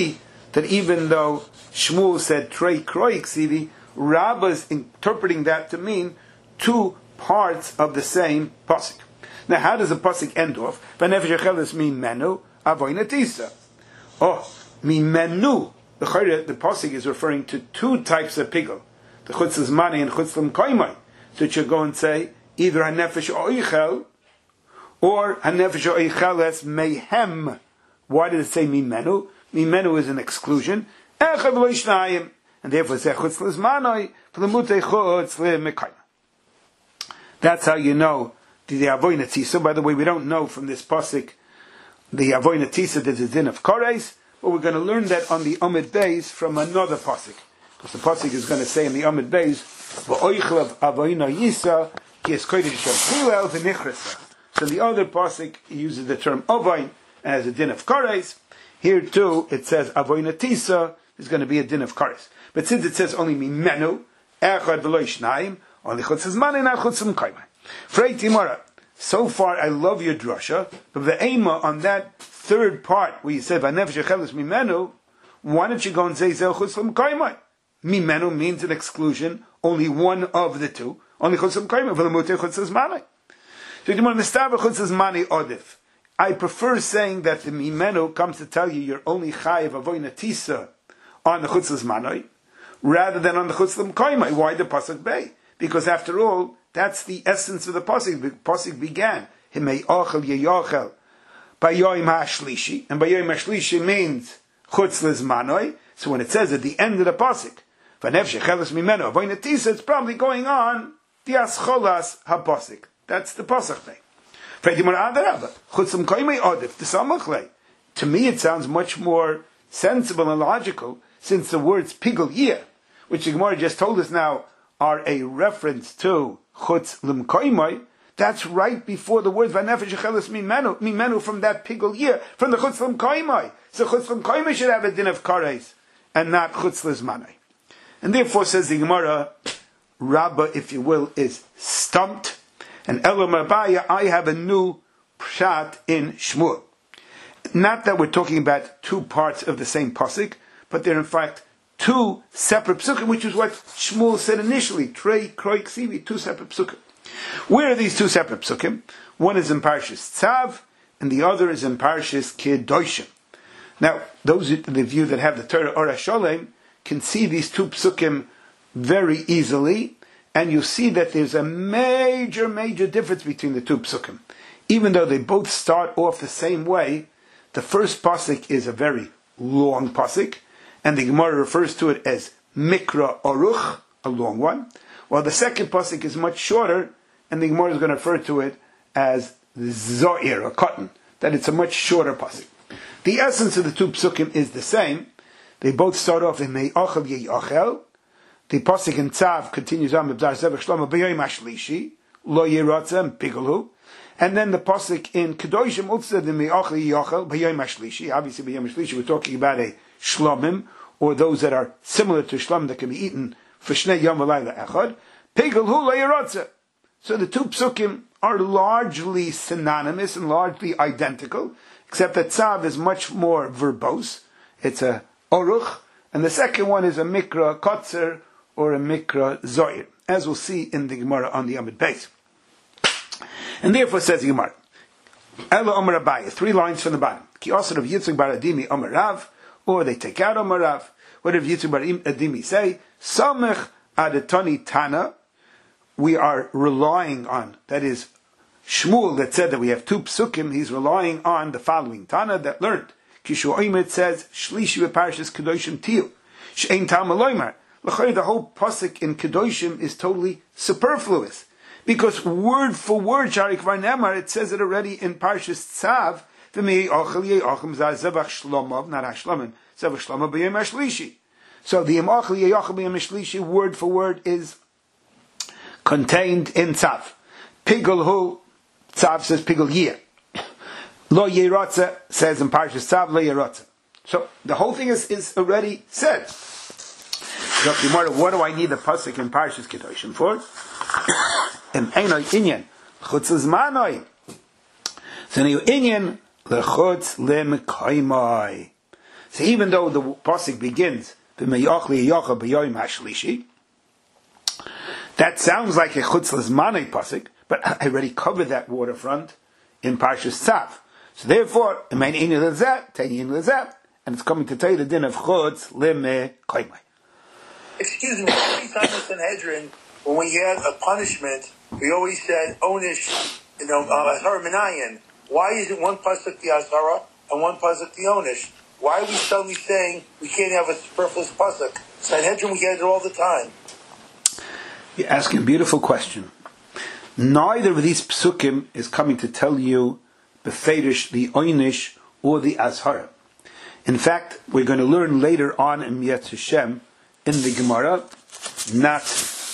that even though Shmuel said Trei Kroi Ksivi, Rabbah is interpreting that to mean two parts of the same pasuk. Now, how does the pasuk end off? V'nefesh echelis mi menu avoyna tisa. Oh, mi menu. The the pasuk is referring to two types of pigel, the chutzlas mani and chutzlam koimai. So it should go and say either hanefesh oichel or hanefesh oicheles mehem. Why did it say mi menu? Mi menu is an exclusion. Echad v'lo shnayim. And therefore, say chutzlas mani v'lemutei chutz le'mekayim. That's how you know the, the avoyna tisa. By the way, we don't know from this pasuk the avoyna tisa that is din of kores, but we're going to learn that on the Amud Beis from another pasuk, because the pasuk is going to say in the Amud Beis v'oichel of avoyna yisa ki es kodesh shavhilel v'nichrasa. So the other pasuk uses the term avoyn as a din of kores. Here too it says avoyna tisa is going to be a din of kores. But since it says only mimenu echad v'lo shnayim, only chutzas mani not chutzim kaimai. Frei timara. So far, I love your drasha, but the ema on that third part where you said v'nefesh echelis mimenu, why don't you go and say zeh chutzim kaimai? Mimenu means an exclusion, only one of the two. Only chutzim kaimai v'lemutei chutzas mani. So you want to start with chutzas mani odif. I prefer saying that the mimenu comes to tell you you're only chayiv avoyna tisa on the chutzas mani, rather than on the chutzim kaimai. Why the pasuk bay? Because after all, that's the essence of the pasuk. The pasuk began himei ochel yeyachel by yoyim hashlishi, and by yoyim hashlishi means chutz lizmanoi. So when it says at the end of the pasuk, v'nefesh echelis mimenu avoyna tisa, it's probably going on the ascholas hapasuk. That's the pasuk thing. Chutzim kaimei odif the samachlei. To me, it sounds much more sensible and logical, since the words pigel yir, which the Gemara just told us now, are a reference to chutz limkoimai. That's right before the words v'nefesh echelis mimenu, mimenu from that pigel year, from the chutz limkoimai. So chutz limkoimai should have a din of kares, and not chutz lizmanai. And therefore, says the Gemara, Rabbah, if you will, is stumped. And Elam Abaya, I have a new pshat in Shmuel. Not that we're talking about two parts of the same pasuk, but they're in fact two separate psukim, which is what Shmuel said initially. Trei Kroi Ksivi, two separate psukim. Where are these two separate psukim? One is in Parshas Tzav, and the other is in Parshas Kedoshim. Now, those of you that have the Torah Or HaSholem can see these two psukim very easily, and you see that there's a major, major difference between the two psukim. Even though they both start off the same way, the first pasuk is a very long pasuk, and the Gemara refers to it as Mikra Aruch, a long one, while the second pasuk is much shorter, and the Gemara is going to refer to it as Zo'ir, a cotton, that it's a much shorter pasuk. The essence of the two psukim is the same. They both start off in Me'achel Ye'achel. The pasuk in Tzav continues on B'Bzar Zevach Shlomo B'Yoyim HaShlishi, Lo Yeratza and Pigalu. And then the pasuk in Kedoshim also the Me'achel Ye'achel B'Yoyim HaShlishi. Obviously B'Yoyim HaShlishi we're talking about a Shlomim, or those that are similar to Shlom that can be eaten for Shnei Yom V'Layla Echad. Pigalu Lo Yeratza. So the two psukim are largely synonymous and largely identical, except that Tzav is much more verbose. It's a Oruch, and the second one is a Mikra Kotzer, or a Mikra Zoir, as we'll see in the Gemara on the Amud Beis. And therefore says the Gemara, Ela Omer Abaye, three lines from the bottom. Ki Osir of Yitzchak Bar Adimi Omer Rav, or they take out Omer Rav. What did Yitzchak Bar Adimi say? Samech Adetani Tana, we are relying on, that is, Shmuel that said that we have two psukim, he's relying on the following Tana that learned. Kishu Oimet says, Shlishi Parshas Kedoshim Tiyu, She'ein Tam Eloimer. The whole pasuk in Kedoshim is totally superfluous, because word for word, Sharik Varnemar, it says it already in Parshas Tzav. V'mei ochel ye'ochem zevach shlomov, not hashlomim, zevach shlomov b'yom hashlishi. So the ochel ye'ochem b'yom hashlishi, word for word, is contained in Tzav. Pigel hu, Tzav says pigel yeh. Lo yeratza says in Parshas Tzav lo yeratza. So the whole thing is, is already said. So, what do I need the pasuk in Parshas Kedoshim for? In Einoi Inyan, Chutz Lizmanoi. So, Einoi Inyan, Lechutz Lemkaimai. So even though the pasuk begins, that sounds like a chutz l'zmanei pasuk, but I already covered that waterfront in Parshas Tzav. So therefore, and it's coming to tell you the din of chutz l'me koimai. Excuse me, every time in Sanhedrin, when we had a punishment, we always said onish, you know, azhar minayin. Why isn't one pasuk the azhara and one pasuk the onish? Why are we suddenly saying we can't have a superfluous pasuk? Sanhedrin, we had it all the time. You're asking a beautiful question. Neither of these psukim is coming to tell you beferish the onish or the azhara. In fact, we're going to learn later on in Yetz Hashem in the Gemara, not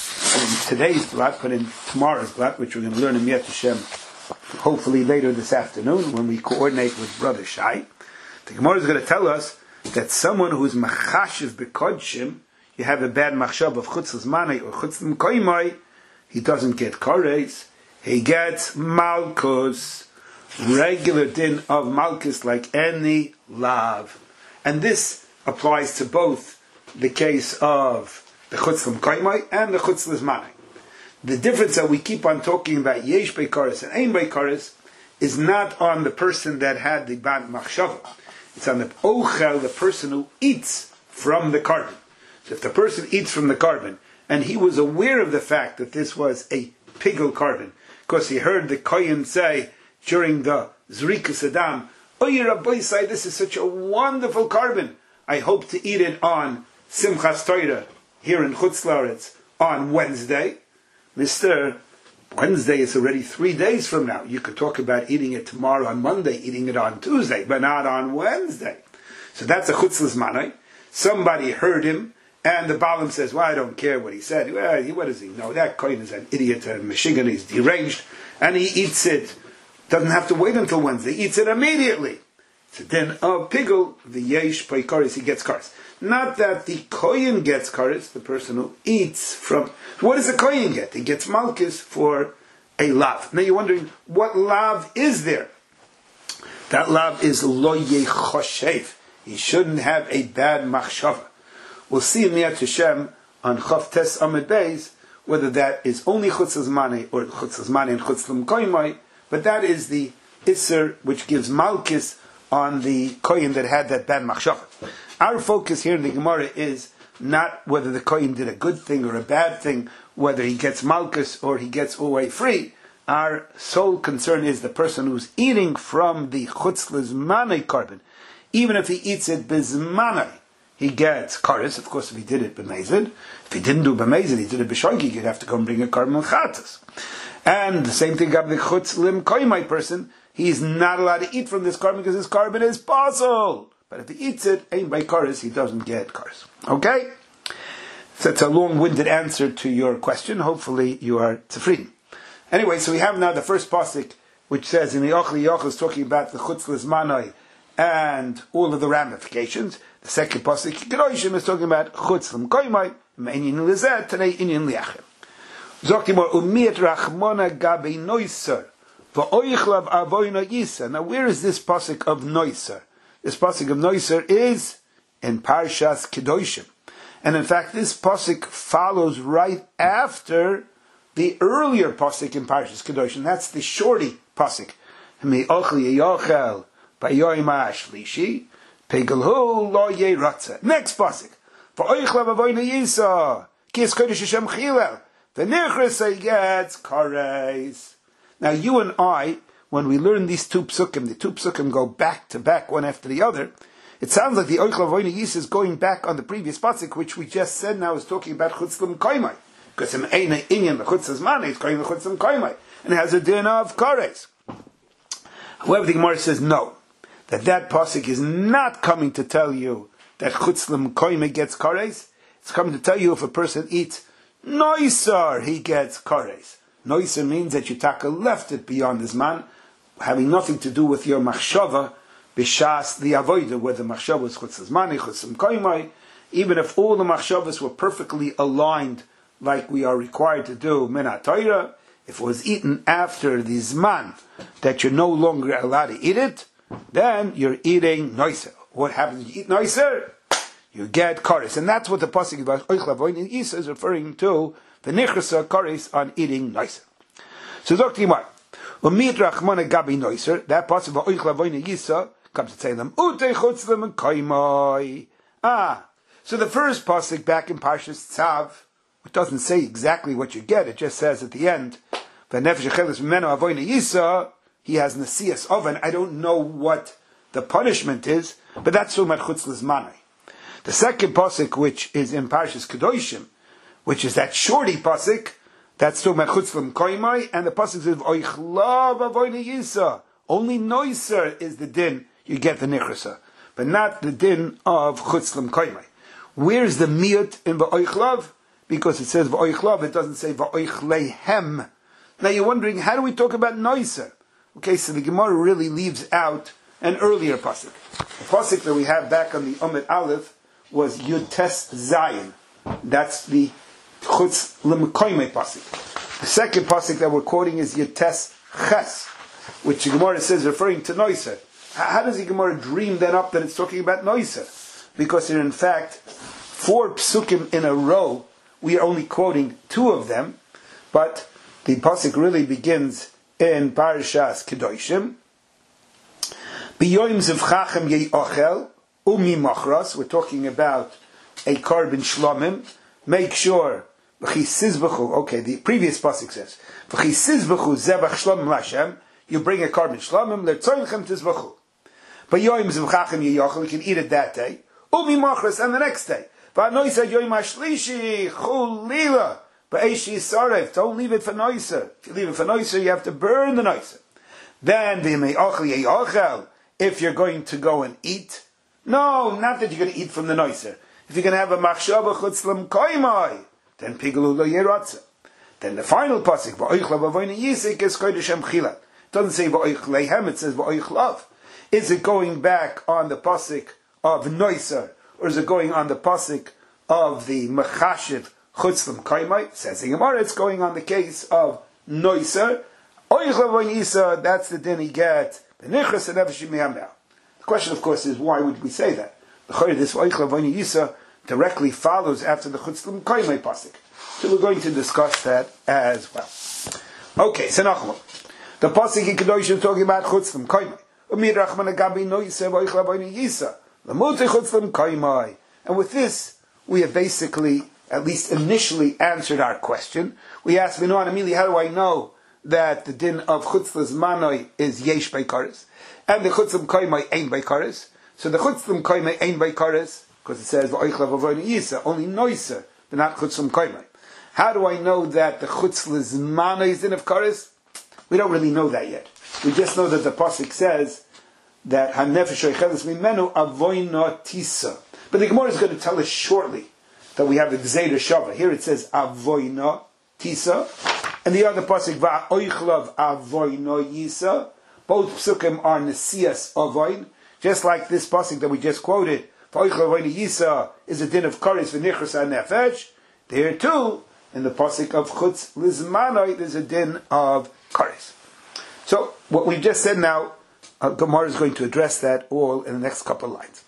in today's blot, but in tomorrow's blot, which we're going to learn in Yetz Hashem, hopefully later this afternoon when we coordinate with Brother Shai. The Gemara is going to tell us that someone who is machashiv bekodshim, you have a bad machshav of chutz l'zmanei or chutz l'mkoimai, he doesn't get kares, he gets malkus, regular din of malkus like any lav. And this applies to both the case of the chutz l'mkoimai and the chutz l'zmanei. The difference that we keep on talking about yesh beikares and ein beikares is not on the person that had the bad machshava. It's on the ochel, the person who eats from the carbon. So if the person eats from the carbon, and he was aware of the fact that this was a pigel carbon, because he heard the kohen say during the zrikas adam, "Oy Rabbi, say this is such a wonderful carbon. I hope to eat it on Simchas Torah here in Chutz La'aretz on Wednesday." Mister Wednesday is already three days from now. You could talk about eating it tomorrow on Monday, eating it on Tuesday, but not on Wednesday. So that's a chutz l'zmanei. Somebody heard him, and the Balaam says, "Well, I don't care what he said. Well, what does he know? That kohen is an idiot, and Michigan is deranged, and he eats it. Doesn't have to wait until Wednesday. He eats it immediately." So then, of pigel, the yesh paikaris, he gets kares. Not that the kohen gets kares, the person who eats from. What does the kohen get? He gets malchus for a lav. Now you're wondering, what lav is there? That lav is lo yechoshev. He shouldn't have a bad machshava. We'll see in Yetz Hashem on Chav Tes Amud Beis whether that is only chutz l'zmanei or chutz l'zmanei and chutz l'mkoimai, but that is the isser which gives malchus on the kohen that had that bad machshava. Our focus here in the Gemara is not whether the kohen did a good thing or a bad thing, whether he gets malchus or he gets away free. Our sole concern is the person who's eating from the chutz l'zmanei carbon. Even if he eats it b'zmanei, he gets kares. Of course, if he did it b'mezid. If he didn't do b'mezid, he did it b'shoigig, he'd have to go and bring a carbon chatas. And the same thing about the chutz l'mkoimai person. He's not allowed to eat from this carbon because this carbon is possible. But if he eats it, ain't by kares, he doesn't get kares. Okay? So it's a long-winded answer to your question. Hopefully you are tzufrin. Anyway, so we have now the first pasuk, which says in the Ochli Yochel is talking about the chutz l'zmanei and all of the ramifications. The second pasuk, Kedoshim, is talking about chutz l'mkoimai, me'inyin l'zeh, tanei inyin li'achem. Zoktimor, umiet rachmona gabe noiser. Now, where is this pasuk of Noiser? This pasuk of Noiser is in Parshas Kedoshim. And in fact, this pasuk follows right after the earlier pasuk in Parshas Kedoshim. That's the shorty pasuk. Next pasuk. The Nechres gets kares. Now, you and I, when we learn these two psukim, the two psukim go back to back, one after the other. It sounds like the Oichel Avoyne Yis is going back on the previous pasuk, which we just said now is talking about chutz l'mkoimai, because in Eina Inyan the chutz l'zmanei is going to chutz l'mkoimai, and it has a din of kares. However, the Gemara says no, that that pasuk is not coming to tell you that chutz l'mkoimai gets kares. It's coming to tell you if a person eats noisar, he gets kares. Noiser means that you taka left it beyond this man, having nothing to do with your machshava, b'shas the avoida, whether machshava is chutz l'zmanei, chutz l'mkoimai, even if all the machshavas were perfectly aligned, like we are required to do min ha'Torah, if it was eaten after the zman that you're no longer allowed to eat it, then you're eating noiser. what happens when you eat noiser? You get kares. And that's what the pasuk about Oich Lavoin Yisa is referring to, the Nichrasa kares on eating noiser. So Doctor Yimar, Umid Rachmana Gabi noiser, that pasuk about Oich Lavoin Yisa comes to say them, Ute Chutzlem and Kaimai. Ah, so the first pasuk back in Parshas Tzav, it doesn't say exactly what you get, it just says at the end, V'nefesh Echelis Mimeno Avoin Yisa, he has Nesias Oven. I don't know what the punishment is, but that's so much Chutzlas Manai. The second pasuk, which is in Parshas Kedoshim, which is that shorty pasuk, that's so much Chutzlam Koimai, and the pasuk says Oichlav Avoyne Yisa. Only noiser is the din you get the Nichrasa, but not the din of Chutzlam Koimai. Where's the miyut in V'oichlav? Because it says V'oichlav, it doesn't say V'oichlehem. Now you're wondering, how do we talk about noiser? Okay, so the Gemara really leaves out an earlier pasuk. The pasuk that we have back on the Omid Aleph was Yud Tes Zayin. That's the Chutz L'Mekoymei pasuk. The second pasuk that we're quoting is Yud Tes Ches, which the Gemara says referring to noiser. How does the Gemara dream that up that it's talking about noiser? Because there are in fact four psukim in a row. We are only quoting two of them, but the pasuk really begins in Parashas Kedoshim. B'yoyim zevchachem ye'ochel umi machras. We're talking about a carbon shlomim. Make sure v'chisizbechu. Okay, the previous pasuk says v'chisizbechu zebach shlomim l'Hashem. You bring a carbon shlomim l'tzoychem tizbechu. B'yoyim zevchachem ye'ochel. You can eat it that day. Umi machras, and the next day. V'anoisa yoyim hashlishi chulila. Ba'eshi sarev. Don't leave it for noiser. If you leave it for noiser, you have to burn the noiser. Then v'yimei ochel ye'ochel. If you're going to go and eat, no, not that you're going to eat from the noiser. If you're going to have a machshava chutzlam koimai, then pigalu lo yeratza. Then the final pasuk va'oichlav avoyne yisik is kodesh mchila. It doesn't say va'oichleihem, it says va'oichlav. Is it going back on the pasuk of noiser, or is it going on the pasuk of the machashiv chutzlam koimai? Says the Gemara, it's going on the case of noiser. Oichlav avoyne yisa, that's the din he gets. The question, of course, is why would we say that? This Yisa directly follows after the Chutzlam Koimei pasuk. So we're going to discuss that as well. Okay, so Nachman. The pasuk in Kedosh is talking about Chutzlam Koimei. And with this, we have basically, at least initially, answered our question. We asked Binoan Amili, how do I know that the din of chutzlas manoi is yesh beikaris, and the chutzlam koimai ein beikaris? So the chutzlam koimai ein beikaris, because it says v'oichlav avoyne yisa, only noiser, but not chutzlam koimai. How do I know that the chutzlas manoi is din of karis? We don't really know that yet. We just know that the pasuk says that hanefesh oichelis mimenu avoyna tisa. But the Gemara is going to tell us shortly that we have the gzeira shava. Here it says avoyna tisa. And the other pasuk, va'oichlav avoyno yisa. Both psukim are nesias avoyn. Just like this pasuk that we just quoted, va'oichlav avoyno yisa is a din of kares v'nichras nefesh. There too, in the pasuk of chutz lizmanoi, there's a din of kares. So what we just said now, uh, Gemara is going to address that all in the next couple of lines.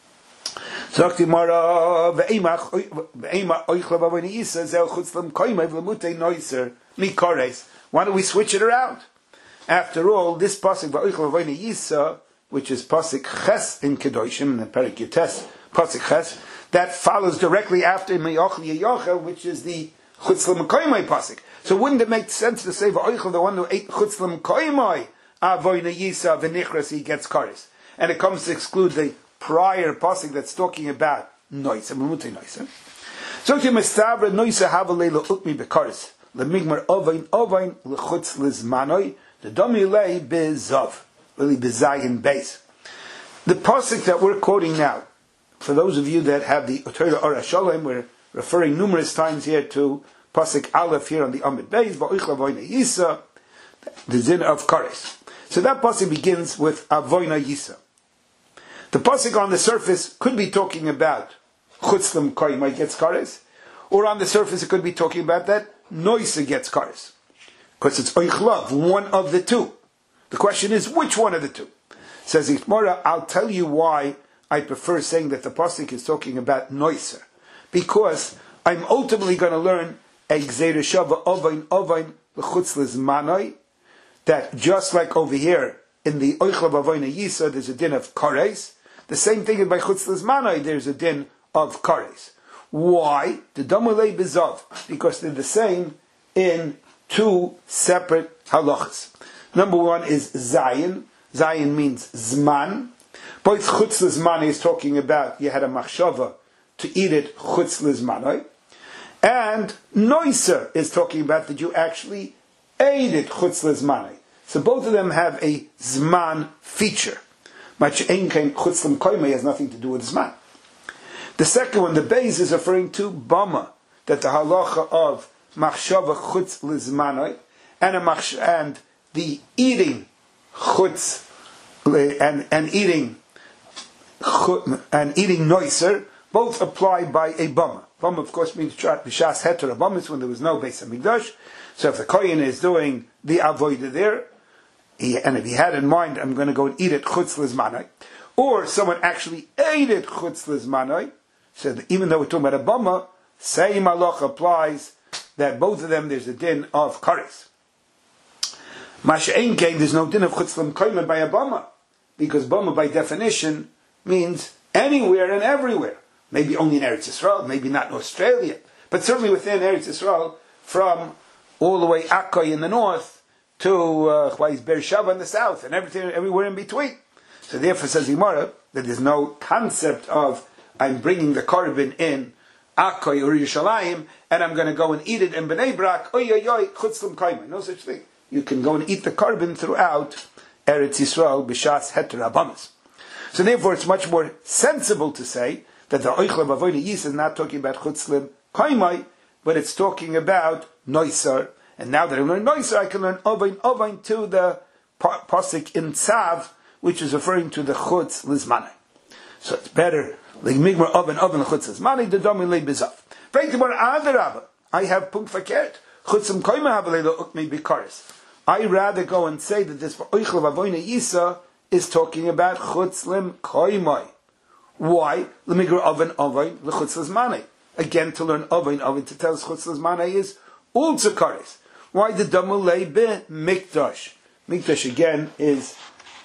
So Gemara, ve'ema oichlav avoyno yisa zeh chutzlam koimei v'lemutei noiser. Why don't we switch it around? After all, this pasuk va'oichlav avoyne yisa, which is pasuk ches in Kedoshim, in the Perek Yutes, pasuk ches, that follows directly after me'ochel yeyochel, which is the chutzlam koimai pasuk. So wouldn't it make sense to say va'oichlav, the one who ate chutzlam koimai avoyne yisa v'nichras, he gets kares, and it comes to exclude the prior pasuk that's talking about noiser, memutei noiser. So to mistavra noiser havaleila utmi bekares. The migmar ovain ovain lechutz lizmanoi the domilei bezav really bezayin base. The pasuk that we're quoting now, for those of you that have the Torah Or Shalom, we're referring numerous times here to pasuk Aleph here on the Amid Beis va'oichlav avoyne yisa, the din of kares. So that pasuk begins with avoyne yisa. The pasuk on the surface could be talking about chutzlam koimai gets kares, or on the surface it could be talking about that Noisa gets kares, because it's oichlav, one of the two. The question is, which one of the two? Says Gemara, I'll tell you why I prefer saying that the pasuk is talking about noiser, because I'm ultimately going to learn a gzeira shava ovain ovain l'chutz lizmanai, that just like over here in the oichel b'avoina yisa, there's a din of kares. The same thing in by chutz lizmanai, there's a din of kares. Why? The damulei bezav, because they're the same in two separate halachas. Number one is zayin. Zayin means zman. Both chutz lizmanai is talking about you had a machshava to eat it chutz lizmanai, and noiser is talking about that you actually ate it chutz lizmanai. So both of them have a zman feature. Mach ein kein chutz l'mkoimai has nothing to do with zman. The second one, the beis, is referring to bama, that the halacha of machshava chutz lizmanai and a machsh and the eating chutz and and eating and eating noiser both apply by a bama. Bama, of course, means b'shas heter abamis, when there was no Beis Hamikdash. So if the kohen is doing the avodah there, he, and if he had in mind, I'm going to go and eat it chutz lizmanai, or someone actually ate it chutz lizmanai, so that even though we're talking about a bama, same halacha applies, that both of them there's a din of kares. Masha'en kein, there's no din of chutz l'mkoimah by a bama, because bama by definition means anywhere and everywhere. Maybe only in Eretz Yisrael, maybe not in Australia, but certainly within Eretz Yisrael, from all the way Akkoy in the north to uh, Beersheba in the south, and everything, everywhere in between. So therefore, says Gemara, that there's no concept of I'm bringing the korban in Akkoy or Yerushalayim, and I'm going to go and eat it in Bnei Brak. Oy oy oy, chutz l'mkoimah. No such thing. You can go and eat the korban throughout Eretz Yisrael b'shas heter abamas. So therefore, it's much more sensible to say that the oichel b'avodah yis is not talking about chutz l'mkoimah, but it's talking about noiser. And now that I learn noiser, I can learn ovain ovain to the pasuk in Tzav, which is referring to the chutz lizmanai. So it's better like migmar oven oven chutz lizmanai the domin le bezav. Veitimor adarabba, I have punkt verkehrt. Chutz l'mkoimah have leilo ukmei bikaris. I rather go and say that this oichel b'avodah yisa is talking about chutz l'mkoimah. Why? L'migmar oven oven l'chutz lizmanai. Again, to learn oven oven to tell us chutz lizmanai is also kares. Why the damulei be mikdash? Mikdash again is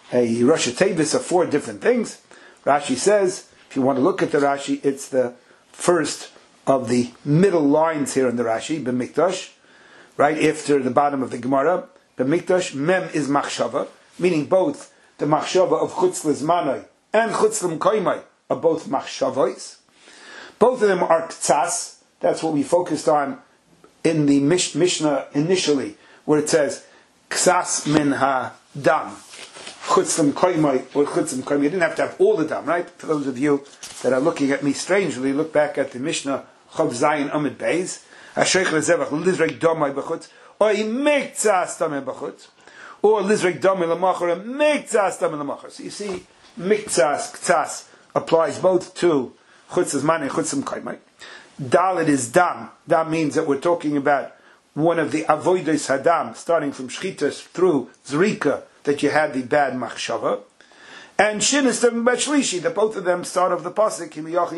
a Rosh Tevis of four different things. Rashi says, if you want to look at the Rashi, it's the first of the middle lines here in the Rashi, be mikdash, right after the bottom of the Gemara. Be mikdash, mem is machshava, meaning both the machshava of chutz lizmanai and chutz l'mkoimai are both machshavos. Both of them are ktsas. That's what we focused on in the Mish- Mishnah initially, where it says ksas min ha dam chutz l'mkoimai or chutz l'mkoimai. You didn't have to have all the dam, right? For those of you that are looking at me strangely, look back at the Mishnah Chav Zayin Amid Beis. Hasheich lezevach lizrek domai b'chutz or make ksas damai b'chutz or lizrek domai l'machor or make ksas damai l'machor. So you see, miktsas ktsas applies both to chutz lizmanai and chutz l'mkoimai. Dalit is dam. That means that we're talking about one of the avodos hadam, starting from shchitas through zrika, that you had the bad machshava. And shin is talking about shlishi, that both of them start off the pasuk,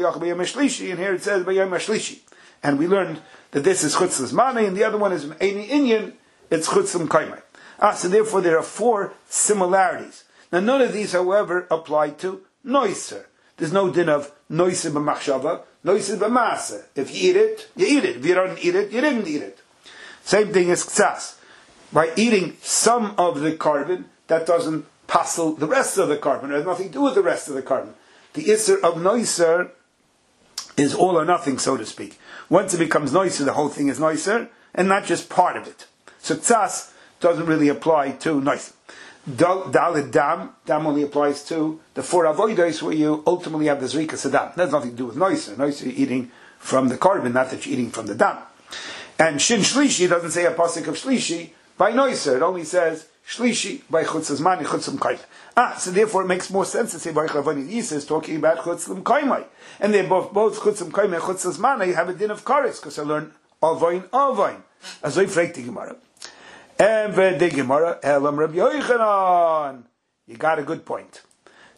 and here it says b'yom shlishi. And we learned that this is chutz lizmanai, and the other one is eini inyan, it's chutz l'mkoimai. Ah, so therefore there are four similarities. Now none of these, however, apply to noiser. There's no din of noiser b'machshava, noiser b'masa. If you eat it, you eat it. If you don't eat it, you didn't eat it. Same thing as ktsas. By eating some of the carbon, that doesn't passel the rest of the carbon. It has nothing to do with the rest of the carbon. The isser of noiser is all or nothing, so to speak. Once it becomes noiser, the whole thing is noiser, and not just part of it. So ktsas doesn't really apply to noiser. Dalit dam, dam only applies to the four avodos where you ultimately have the zrika sadam. That has nothing to do with noiser. Noiser you're eating from the carbon, not that you're eating from the dam. And shin shlishi doesn't say a pasuk of shlishi by noiser. It only says shlishi by chutz lizmanai, chutz l'mkoimai. Ah, so therefore it makes more sense to say by Chavani Yisa is talking about chutz l'mkoimai. And they both, both chutz l'mkoimai and chutz lizmanai have a din of kares, because I learn avoin, avoin. As I fragt the Gemara. And the Gemara, Elam Rabbi Yochanan. You got a good point.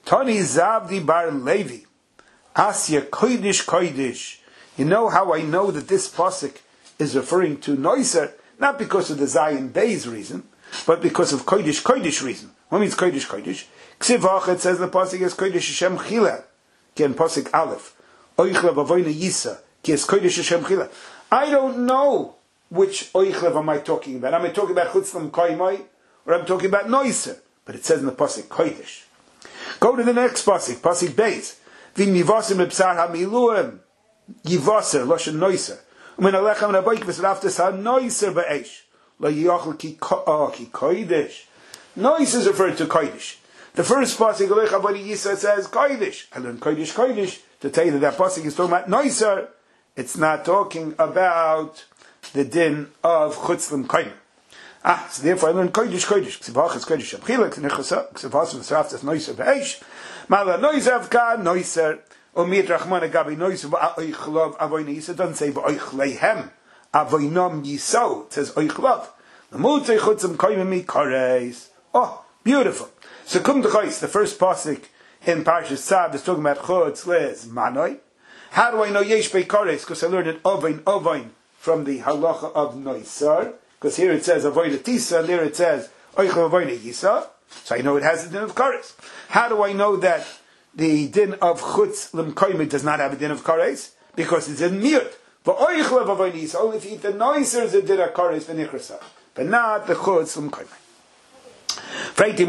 Tani Zavdi Bar Levi, Asya Koidish Koidish. You know how I know that this pasuk is referring to Noiser, not because of the Zayin Beis reason, but because of Koidish Koidish reason. What means Koidish Koidish? Ksivach, it says the pasuk is Koidish Hashem Chila. Again, pasuk Aleph. Oichlev Avoyna Yisa. Kies Koidish Hashem Chila. I don't know which Oichlev am I talking about. Am I talking about Chutzlam Koimai, or am I talking about Noiser? But it says in the pasuk Koidish. Go to the next pasuk, pasuk Beis. Vim Yivasim Lepsar HaMiluim. Yivaser, Loshen Noiser. Umen Alechem Raboik V'Sraftes HaNoiser Ba'esh. Lo Yochel Ki Koidish. Noiser is referred to Koidish. The first pasuk, Alech Avodi Yisa, says Koidish. I learned Koidish, Koidish, to tell you that that pasuk is talking about Noiser. It's not talking about the din of Chutzlam Koim. Ah, so therefore I learned Koidish, Koidish. Ksivach is Koidish Shabchila, Ksivach is V'Sraftes Noiser Ba'esh. Mala Noiser Avka, Noiser. Umid Rachman Agabi Noiser V'Oichlov Avoyna Yisa. It doesn't say V'Oichleihem Avoynam Yisau. It says Oichlov. L'mutzei Chutzlam Koim Mi Koreis. Oh, beautiful. So Kum D'Chois, the first pasuk in Parshas Tzav is talking about Chutz Les Manoi. How do I know Yesh Bei Koreis? Because I learned it Ovain Ovain from the halacha of Noisar. Because here it says Avoyna Tisa, and there it says Oichlov Avoyna Yisa. So I know it has the din of Koreis. How do I know that the din of Chutz L'Mkoimid does not have a din of Koreis? Because it's in Miut. But Oichlov Avoyna Yisa, only if you eat the Noisar is a din of Koreis v'Nichrasa, but not the Chutz L'Mkoimid. Why did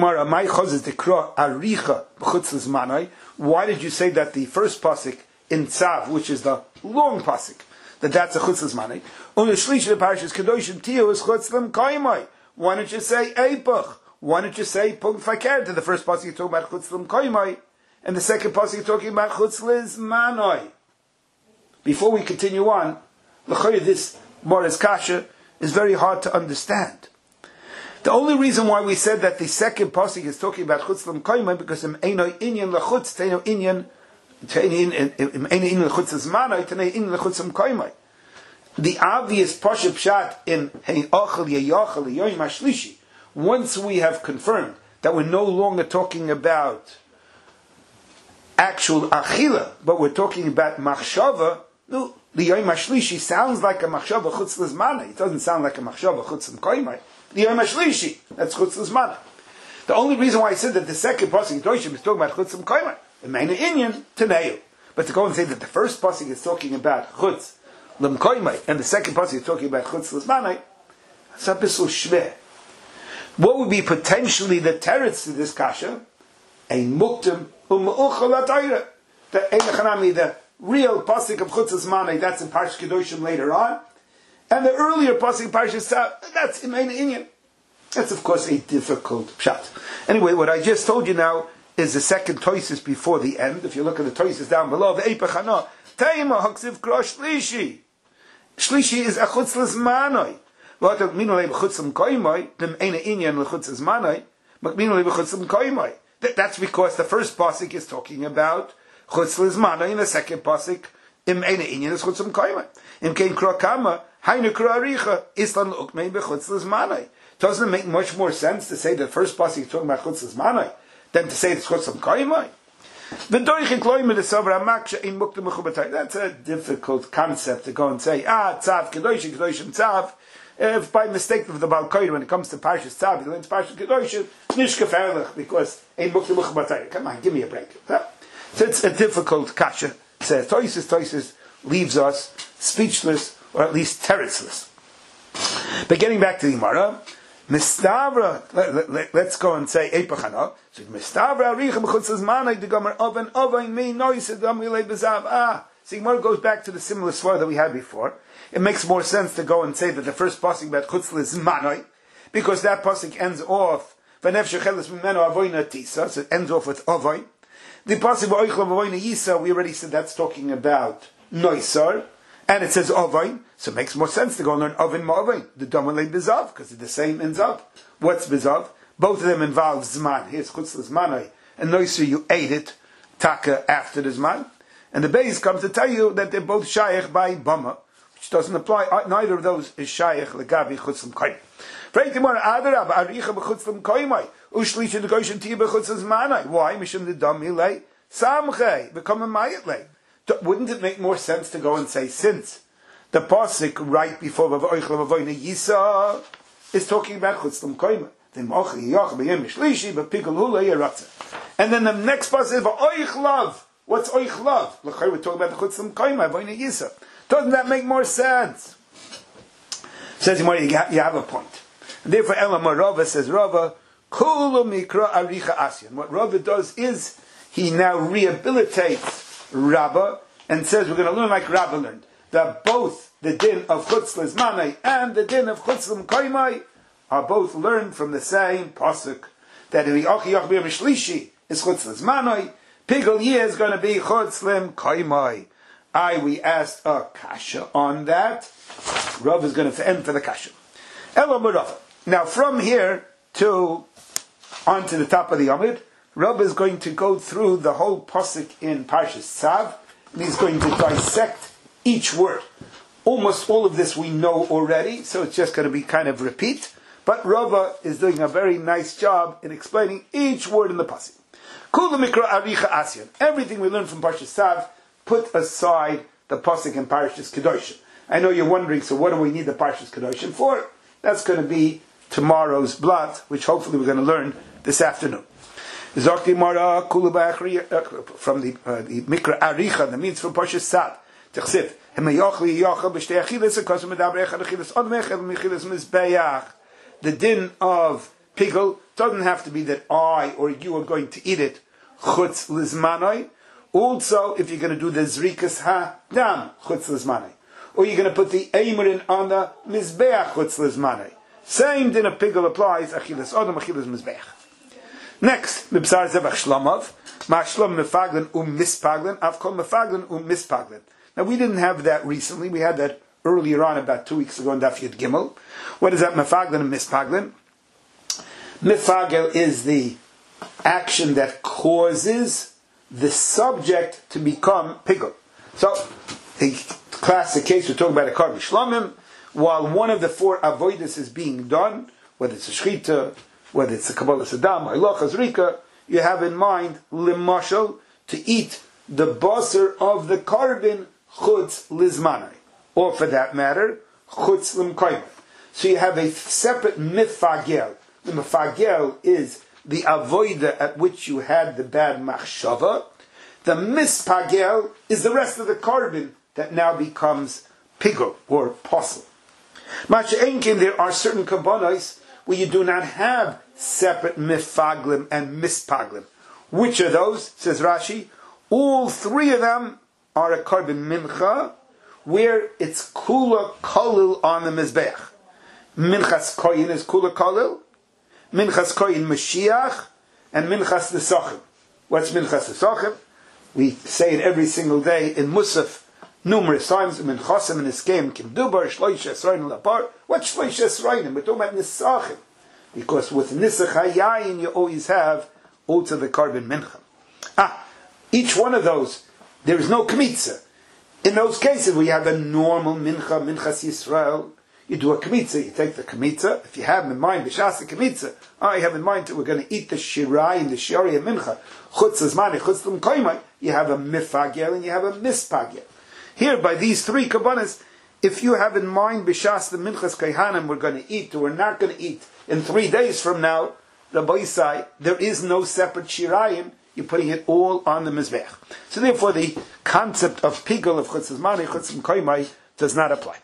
you say that the first pasuk in Tzav, which is the long pasuk, that that's a chutzlas manai? Why don't you say eipach? Why don't you say punkt fakir to the first pasuk you're talking about chutzlam koimai, and the second pasuk you're talking about chutzlas manai? Before we continue on, this Moraz Kasha is very hard to understand. The only reason why we said that the second pasuk is talking about chutzlam koimai because im eino inyan lechutz teino inyan teino inyan lechutz zmanai teino inyan lechutzam koimai. The obvious pasuk pshat in hey ochel yeyachel yoyim hashlishi. Once we have confirmed that we're no longer talking about actual achila, but we're talking about machshava. No, the yoyim hashlishi sounds like a machshava chutz lezmanai. It doesn't sound like a machshava chutzam koimai. The Yom HaShlishi, that's Chutz L'Zmana. The only reason why I said that the second pasuk in Doshim is talking about Chutz L'Mkoimai, the main Inyan, Taneu. But to go and say that the first pasuk is talking about Chutz L'Mkoimai, and the second pasuk is talking about Chutz L'Zmana, that's a bissel shveh. What would be potentially the teretz to this kasha? A muktim u'ma'uchal atayra. The Einachanami, the real pasuk of Chutz L'Zmana, that's in Parsh Kedoshim later on. And the earlier pasuk Parshas Tzav, that's Imein Inyan. That's of course a difficult pshat. Anyway, what I just told you now is the second toises before the end. If you look at the toises down below, the Eipachana, Taima Haksiv Krosh Shlishi. Shlishi is Achutz L'Zmanoi. What Minu Lei B'Chutzim Koimoi, Dem Eina Inyan L'Chutz L'Zmanoi, but Minu Lei B'Chutzim Koimoi. That's because the first pasuk is talking about Chutz L'Zmanoi, and the second pasuk Im Eina Inyan is Chutzim Koimoi. Im Kein Krokama, Hainu Kroaricha, Islan Ukmei B'Chutz L'Zmanoi. Doesn't it make much more sense to say the first pasuk is talking about Chutz L'Zmanoi than to say it's Chutzim Koimoi? That's a difficult concept to go and say, ah, Tzav, Kedoshim, Kedoshim, Tzav. If by mistake of the Balkoir, when it comes to Parshas Tzav, he learns Parshas Kedoshim, Nishka Ferlich, because Ein Muktim Mechubatay. Come on, give me a break. So it's a difficult kasha. Says Toises, Toises leaves us speechless, or at least teretzless. But getting back to the Gemara, Mistavra, let, let, let, let's go and say Eipachana. So Mistavra Aricha B'chutz L'Zmanai the Gomer Oven Oven Me Noised Amilei B'Zav. Ah, so Gemara goes back to the similar svar that we had before. It makes more sense to go and say that the first pasuk about Chutz L'Zmanai, because that pasuk ends off V'nef Shecheles Mimeno Avoyna Tisa, so it ends off with Ovoy. The pasuk V'oichlav Avoyna Yisa, we already said that's talking about Noisar, and it says Ovoy, so it makes more sense to go and learn Ovin Ma'ovoy, the Domalei B'Zav, because it's the same in Zav. What's B'Zav? Both of them involve Zman. Here's Chutz L'Zmanai, and Noisar you ate it, Taka after the Zman. And the base comes to tell you that they're both Shaykh by Bama, which which doesn't apply. Neither of those is Shaykh Legavi Chutzlam Kaimai. Freitimor Adarab Aricha B'Chutzlam Kaimai Ushlisha Negoshin Tia B'Chutzlam Manai. Why? Mishum the Damile Samche become a Mayatle. Wouldn't it make more sense to go and say, since the pasuk right before V'Oichle V'Voyne Yisa is talking about Chutzlam Kaimai, then Mochi Yach B'Yem Mishlishi B'Pigel Hula Yeratza, and then the next pasuk is V'Oichlav. What's Oichlav? Look, we're talking about the Chutzlam Kaimai V'Voyne Yisa. Doesn't that make more sense? Says you have a point. And therefore, Elamar Rava says, Rava, Kulu Mikra Aricha Asyan. What Rava does is, he now rehabilitates Rabbah and says, we're going to learn like Rabbah learned, that both the din of Chutzlas Manai and the din of Chutzlam Kaimai are both learned from the same pasuk, that in the Achi Yach B'Yom Shlishi is Chutzlas Manai, Pigel Yeh is going to be Chutzlam Kaimai. I, we asked a kasha on that. Rav is going to end for the kasha. Elo Rav. Now from here to onto the top of the Amid, Rav is going to go through the whole pasuk in Parshas Tzav, and he's going to dissect each word. Almost all of this we know already, so it's just going to be kind of repeat. But Rava is doing a very nice job in explaining each word in the pasuk. Kula Mikra Aricha Asyan. Everything we learn from Parshas Tzav, put aside the pasuk in Parshas Kedoshim. I know you're wondering, so what do we need the Parshas Kedoshim for? That's going to be tomorrow's blot, which hopefully we're going to learn this afternoon. Zokti Mara Kulu from the uh, the Mikra Aricha, that means from Parshas Tzav. Techsiv Hemayachli Yachal B'Shtei Achilas Akosem Medaber Echad Achilas Odmechel Mechilas Mizbeach. The din of Pigel doesn't have to be that I or you are going to eat it. Chutz Lizmanoi. Also, if you're going to do the Zrikas Ha-Dam Chutz Lizmanai, or you're going to put the Eimerin on the Mizbeach Chutz Lizmanai, same din of Pigel applies, Achilas Odom, Achilas Mizbeach. Next, Mibsar Zevach Shlomov, Ma'ashlom Mefaglen Um Mispaglen, Avkol Mefaglen Um Mispaglen. Now, we didn't have that recently, we had that earlier on, about two weeks ago in Daf Yud Gimel. What is that, Mefaglen and Mispaglen? Mefagel is the action that causes the subject to become pigel. So, the classic case, we're talking about a karbi shlomim, while one of the four avoidus is being done, whether it's a shchita, whether it's a kabbalah sadam, ha'ilach hazrika, you have in mind, limashal, to eat the basar of the carbon chutz lizmanai, or for that matter, chutz limkoimah. So you have a separate mifagel. The mifagel is the avoida at which you had the bad machshava. The mispagel is the rest of the carbon that now becomes pigel or posel. Masha'enkin, there are certain kabbanos where you do not have separate mifaglim and mispaglim. Which are those? Says Rashi. All three of them are a carbon mincha, where it's kula kolil on the mizbeach. Minchas koyin is kula kolil. Minchas Koyin Mashiach, and Minchas Nesachim. What's Minchas Nesachim? We say it every single day in Musaf, numerous times. Minchasim and Eskem Kim Dubar Shloisha Esrayim Lapar. What's Shloisha Esrayim? We're talking about Nesachim, because with Nisach Hayayin you always have also the carbon Mincha. Ah, each one of those there is no Kmitza. In those cases we have a normal Mincha, Minchas Yisrael. You do a kmitza, you take the kmitza. If you have in mind the shas kmitza, I have in mind that we're going to eat the shirai and the shiori and mincha. Chutz azmani, chutz l'm koimai. You have a mifagel and you have a mispagel. Here, by these three kabbanas, if you have in mind b'shas the minchas kaihanim we're going to eat, or we're not going to eat in three days from now, the boisai, there is no separate shirayim. You're putting it all on the mizbech. So therefore, the concept of pigel of chutz azmani, chutz l'm koimai does not apply.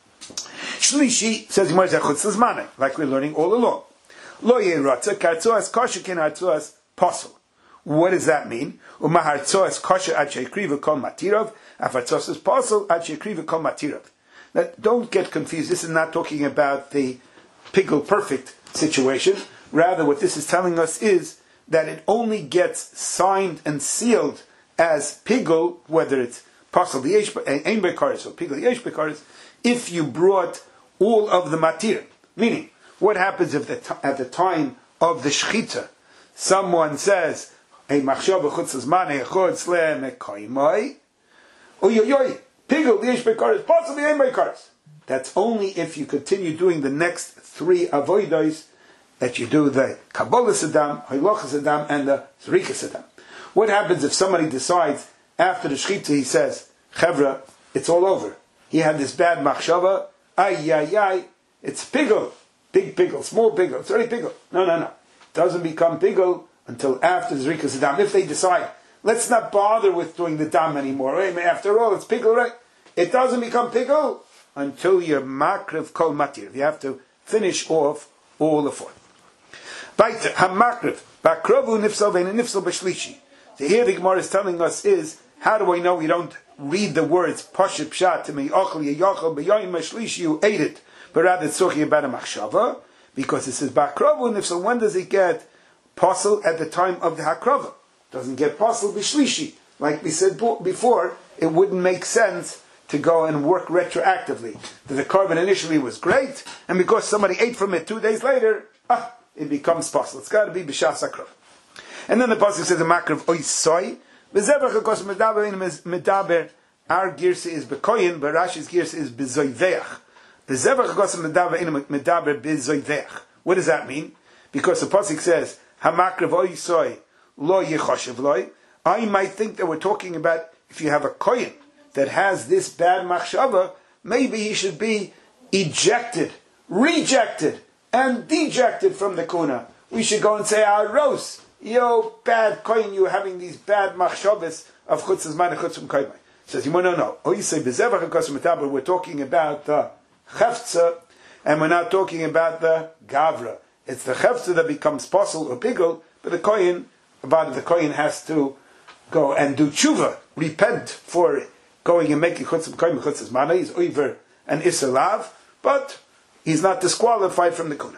Shlishi says like we're learning all along. Lo yeratza kartzoas kosher ken hartzoas posel. What does that mean? Umahartzoas kosher ad sheikriva kol matirov, afartzoas posel ad sheikriva kol matirov. Now, don't get confused. This is not talking about the pigel perfect situation. Rather, what this is telling us is that it only gets signed and sealed as pigel, whether it's posel the yesh ein bekaris or pigel yesh bekaris, if you brought all of the matir. Meaning, what happens if the t- at the time of the shchita, someone says, "Hey, machshava chutz zman echod slem ekoymai," oyoyoy, Pigel, Yesh Beikaris, possibly Ein Beikaris. That's only if you continue doing the next three avoidos that you do the Kabbalah Saddam, Hailocha Saddam, and the Zrika Saddam. What happens if somebody decides after the Shechita he says, Chevra, it's all over. He had this bad machshava, ay, ay, ay, it's pigel, big pigel, small pigel, it's already pigel. No, no, no. It doesn't become pigel until after the Zrika Saddam. If they decide, let's not bother with doing the dam anymore. After all, it's pigel, right? It doesn't become pigel until you're makriv kol matir. You have to finish off all the four. Baita, ha-makriv, bakrovu nifsal ve'en nifsal b'shlishi. So here the Gemara is telling us is, how do I know we don't read the words pashut pshat to me, ochel yeyachel b'yoyim b'shlishi, you ate it, but rather it's talking about a machshava, because it says bakrovu nifsal, when does it get posel? At the time of the hakrava. It doesn't get posel b'shlishi. Like we said before, it wouldn't make sense to go and work retroactively. That the carbon initially was great, and because somebody ate from it two days later, ah, it becomes possible. It's got to be b'shas hakrav. And then the pasuk says the makrav oisoi v'zevach hakos medaber in medaber. Our girsa is bekoyin, but Rashi's girsa is bezoiveach. V'zevach hakos medaber in medaber bezoiveach. What does that mean? Because the pasuk says hamakrav oisoi lo yechoshev loy. I might think that we're talking about if you have a koyin that has this bad machshava, maybe he should be ejected, rejected, and dejected from the kuna. We should go and say, Aros, yo, bad koyin, you're having these bad machshavas of chutzes man and chutzum koyin. Says, no, no, no. Oh, you say, bezevach hakosim metaber, we're talking about the chefza, and we're not talking about the gavra. It's the chefza that becomes posel or pigel, but the koyin, about the koyin has to go and do tshuva, repent for it. Going and making chutzim koyim chutzim mana, he's over an isalav, but he's not disqualified from the kuna.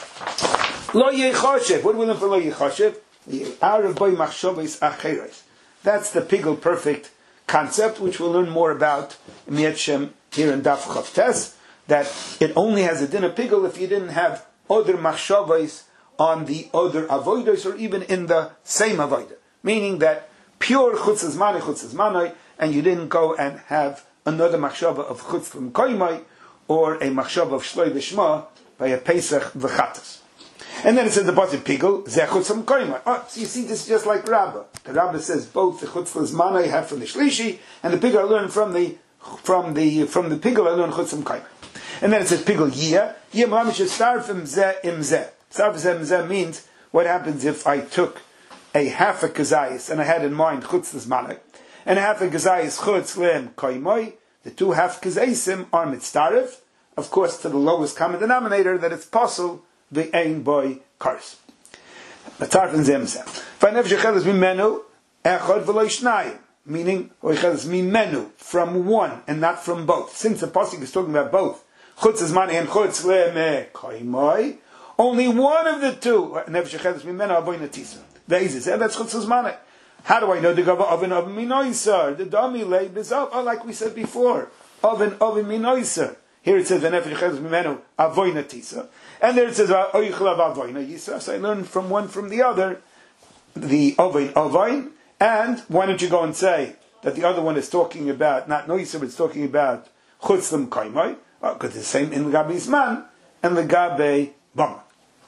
Lo yechoshev. What do we learn from lo yechoshev? Arav boy machshavos acheros. That's the pigel perfect concept, which we'll learn more about in Mietchem here in Daf Chavtes. That it only has a din of pigel if you didn't have other machshavos on the other avodos, or even in the same avodah. Meaning that pure chutzim mana, chutzim mana, and you didn't go and have another machshava of chutz from koimai, or a machshava of shloi v'shma by a pesach v'chatas. And then it says the bottom pigel ze chutz from koimai. Oh, so you see, this is just like Rabbah. The Rabbah says both the chutz l'zmana you have from the shlishi, and the pigel I learned from the from the from the pigel I learned chutz from koimai. And then it says pigel yiyah yiyah mamish starfim ze im ze. Starfim ze im ze means what happens if I took a half a kazayis and I had in mind chutz l'zmana, and half a kazayis chutz lem koimoi. The two half kazaisim are mitzdarif, of course, to the lowest common denominator, that it's possible the ein boy kars. Mitzarfin zemzeh. V'anev shecheles mimenu echad v'lo shnayim, meaning oicheles mimenu, from one and not from both. Since the pasuk is talking about both chutz zmani and chutz lem koimoi, only one of the two. V'anev shecheles mimenu avoy natisa. That's chutz zmani. How do I know the gava oven oven minoiser? The dami lay bizav. Oh, like we said before, oven oven minoiser. Here it says v'nefesh chedes mimenu avoyna tisa, and there it says oichlav avoyna yisa. So I learned from one from the other the oven oven. And why don't you go and say that the other one is talking about not noiser, but it's talking about chutzlam kaimai? Because it's the same in legabe zman and legabe bama.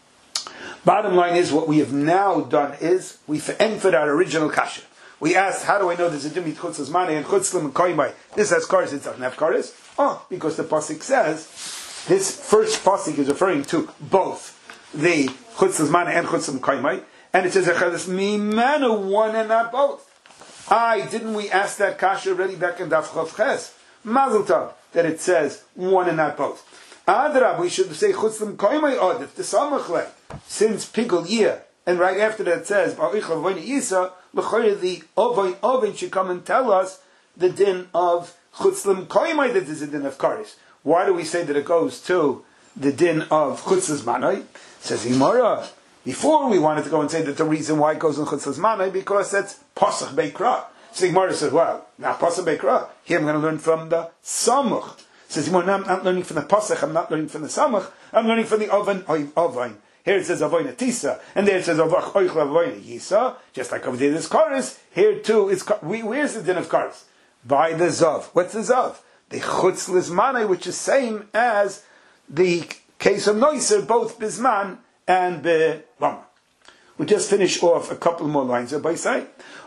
Bottom line is, what we have now done is, we've entered our original kasha. We asked, how do I know there's a dimit chutz zmani and chutzlim and koimai? This has kares, it doesn't have kares. Oh, because the pasuk says, this first pasuk is referring to both the chutz zmani and chutzlim koimai, and it says, echades mimenu, one and not both. Aye, didn't we ask that kasha already back in Daf Chav Ches? Mazel tov, that it says one and not both. Adrab, we should say chutzlim koimai odif, the samachle. Since pigel year, and right after that it says ba'oichel v'oini yisa, l'choyer the ovoin ovoin should come and tell us the din of chutzlim koimai, that is a din of karis. Why do we say that it goes to the din of chutzlas manai? Says Gemara. Before we wanted to go and say that the reason why it goes in chutzlas manai because that's pasach beikra. So Gemara says, well, now pasach beikra. Here I'm going to learn from the samuch. Says Gemara, no, I'm not learning from the pasach. I'm not learning from the samuch. I'm learning from the oven ovoin. Here it says avoyna tisa, and there it says avach oichla avoyna yisa. Just like over there, there's kares. Here too is where's the din of kares? by the Zav. What's the Zav? The Chutz Lizmanai, which is same as the case of Noiser, both Bizman and Belama. We just finish off a couple more lines of by side.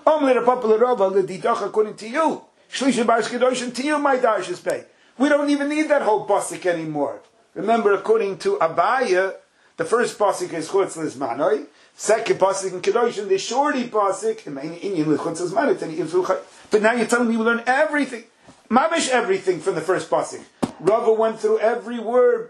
According to you, Shlisha Barsh Kedoshin, to you, my Darshis Bay. We don't even need that whole pasuk anymore. Remember, according to Abaya, the first pasuk is Chutz Lizmanai. Second pasuk in Kedoshin, the shorty pasuk in Inyan Chutz Lizmanai. But now you're telling me we learn everything, mamish everything from the first pasuk. Rava went through every word,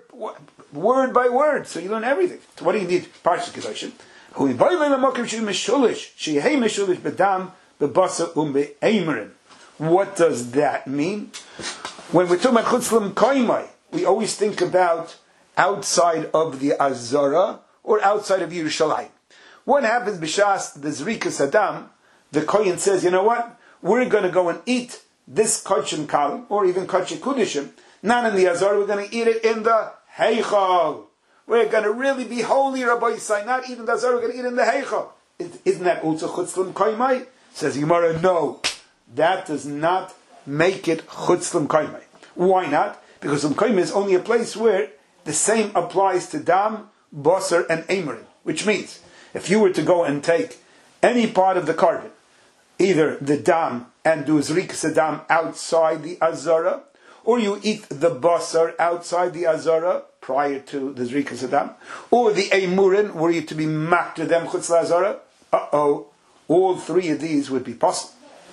word by word, so you learn everything. So what do you need? Parsha Kedoshin. Who in Boilen Amokim She Mishulish, She Hey Mishulish Bedam Bebasa Um Be'Eimerin. What does that mean? When we're talking about Chutzlam Kaimai, we always think about outside of the Azara or outside of Yerushalayim. What happens b'shas the Zrika Saddam? The Kohen says, you know what? We're going to go and eat this Kachin Kalim, or even Kachin Kudishim, not in the Azara, we're going to eat it in the Heichal. We're going to really be holy, Rabbi Yisai, not eat in the Azara, we're going to eat in the Heichal. Isn't that also Chutzlam Kaimai? Says Gemara, no. That does not make it Chutzlam Kaimai. Why not? Because Chutzlam Kaimai is only a place where the same applies to Dam, Basar, and Eimerin. Which means, if you were to go and take any part of the carbon, either the Dam and do Zrik Sadam outside the Azara, or you eat the Basar outside the Azara prior to the Zrik Sadam, or the Eimurin, were you to be makter them Chutz Azara, uh-oh, all three of these would be possible.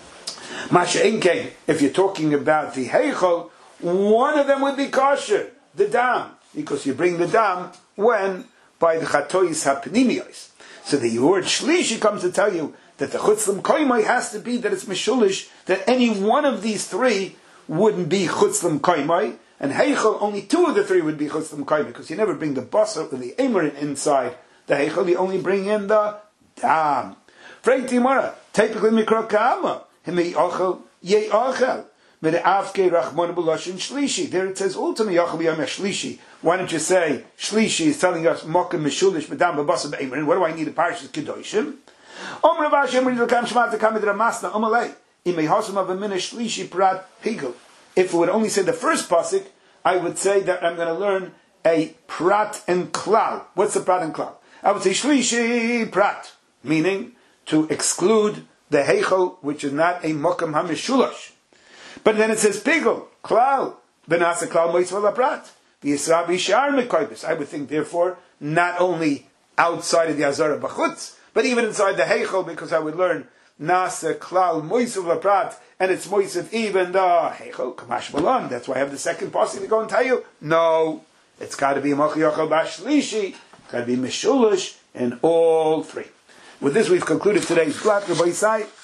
Masha Inke, if you're talking about the Heichel, one of them would be kosher, the Dam, because you bring the Dam when by the Chatois HaPnimiyos. So the word Shlishi comes to tell you that the Chutzlam Kaimai has to be that it's Mishulish, that any one of these three wouldn't be Chutzlam Kaimai, and Heichel, only two of the three would be Chutzlam Kaimai, because you never bring the Basar or the Eimerin inside the Heichel, you only bring in the Dam. Frei Timara, typically Mikra Ka'ama, Himei Ochel, Ye Ochel, Me'afke Rachmon B'Loshin Shlishi. There it says, ultimately Yochel Yom Shlishi. Why don't you say, Shlishi is telling us, Mokim Mishulish, Medam B'Basar B'Eimerin, what do I need a Parashas Kedoshim? Om Ravash Emri Lokam Shmat Kamid Ramasna Omalei Imei Hasam of a Minish Shlishi Prat Pigel. If it would only say the first pasuk, I would say that I'm going to learn a Prat and Klal. What's the Prat and Klal? I would say Shlishi Prat, meaning to exclude the Heichel, which is not a Mokam HaMishulash. But then it says Pigel, Klal, Benasa Klal Moitzvah Prat, the Yisra Bishar Mekoibis. I would think, therefore, not only outside of the Azara Bachutz, but even inside the Heichel, because I would learn Nasa Klal Moisav Laprat, and it's Moisav even the Heichel Kamash Malon. That's why I have the second passing to go and tell you. No, it's got to be Mochiyochel Bashlishi, it's got to be Mishulish in all three. With this, we've concluded today's Blatt Rabbi Yisai.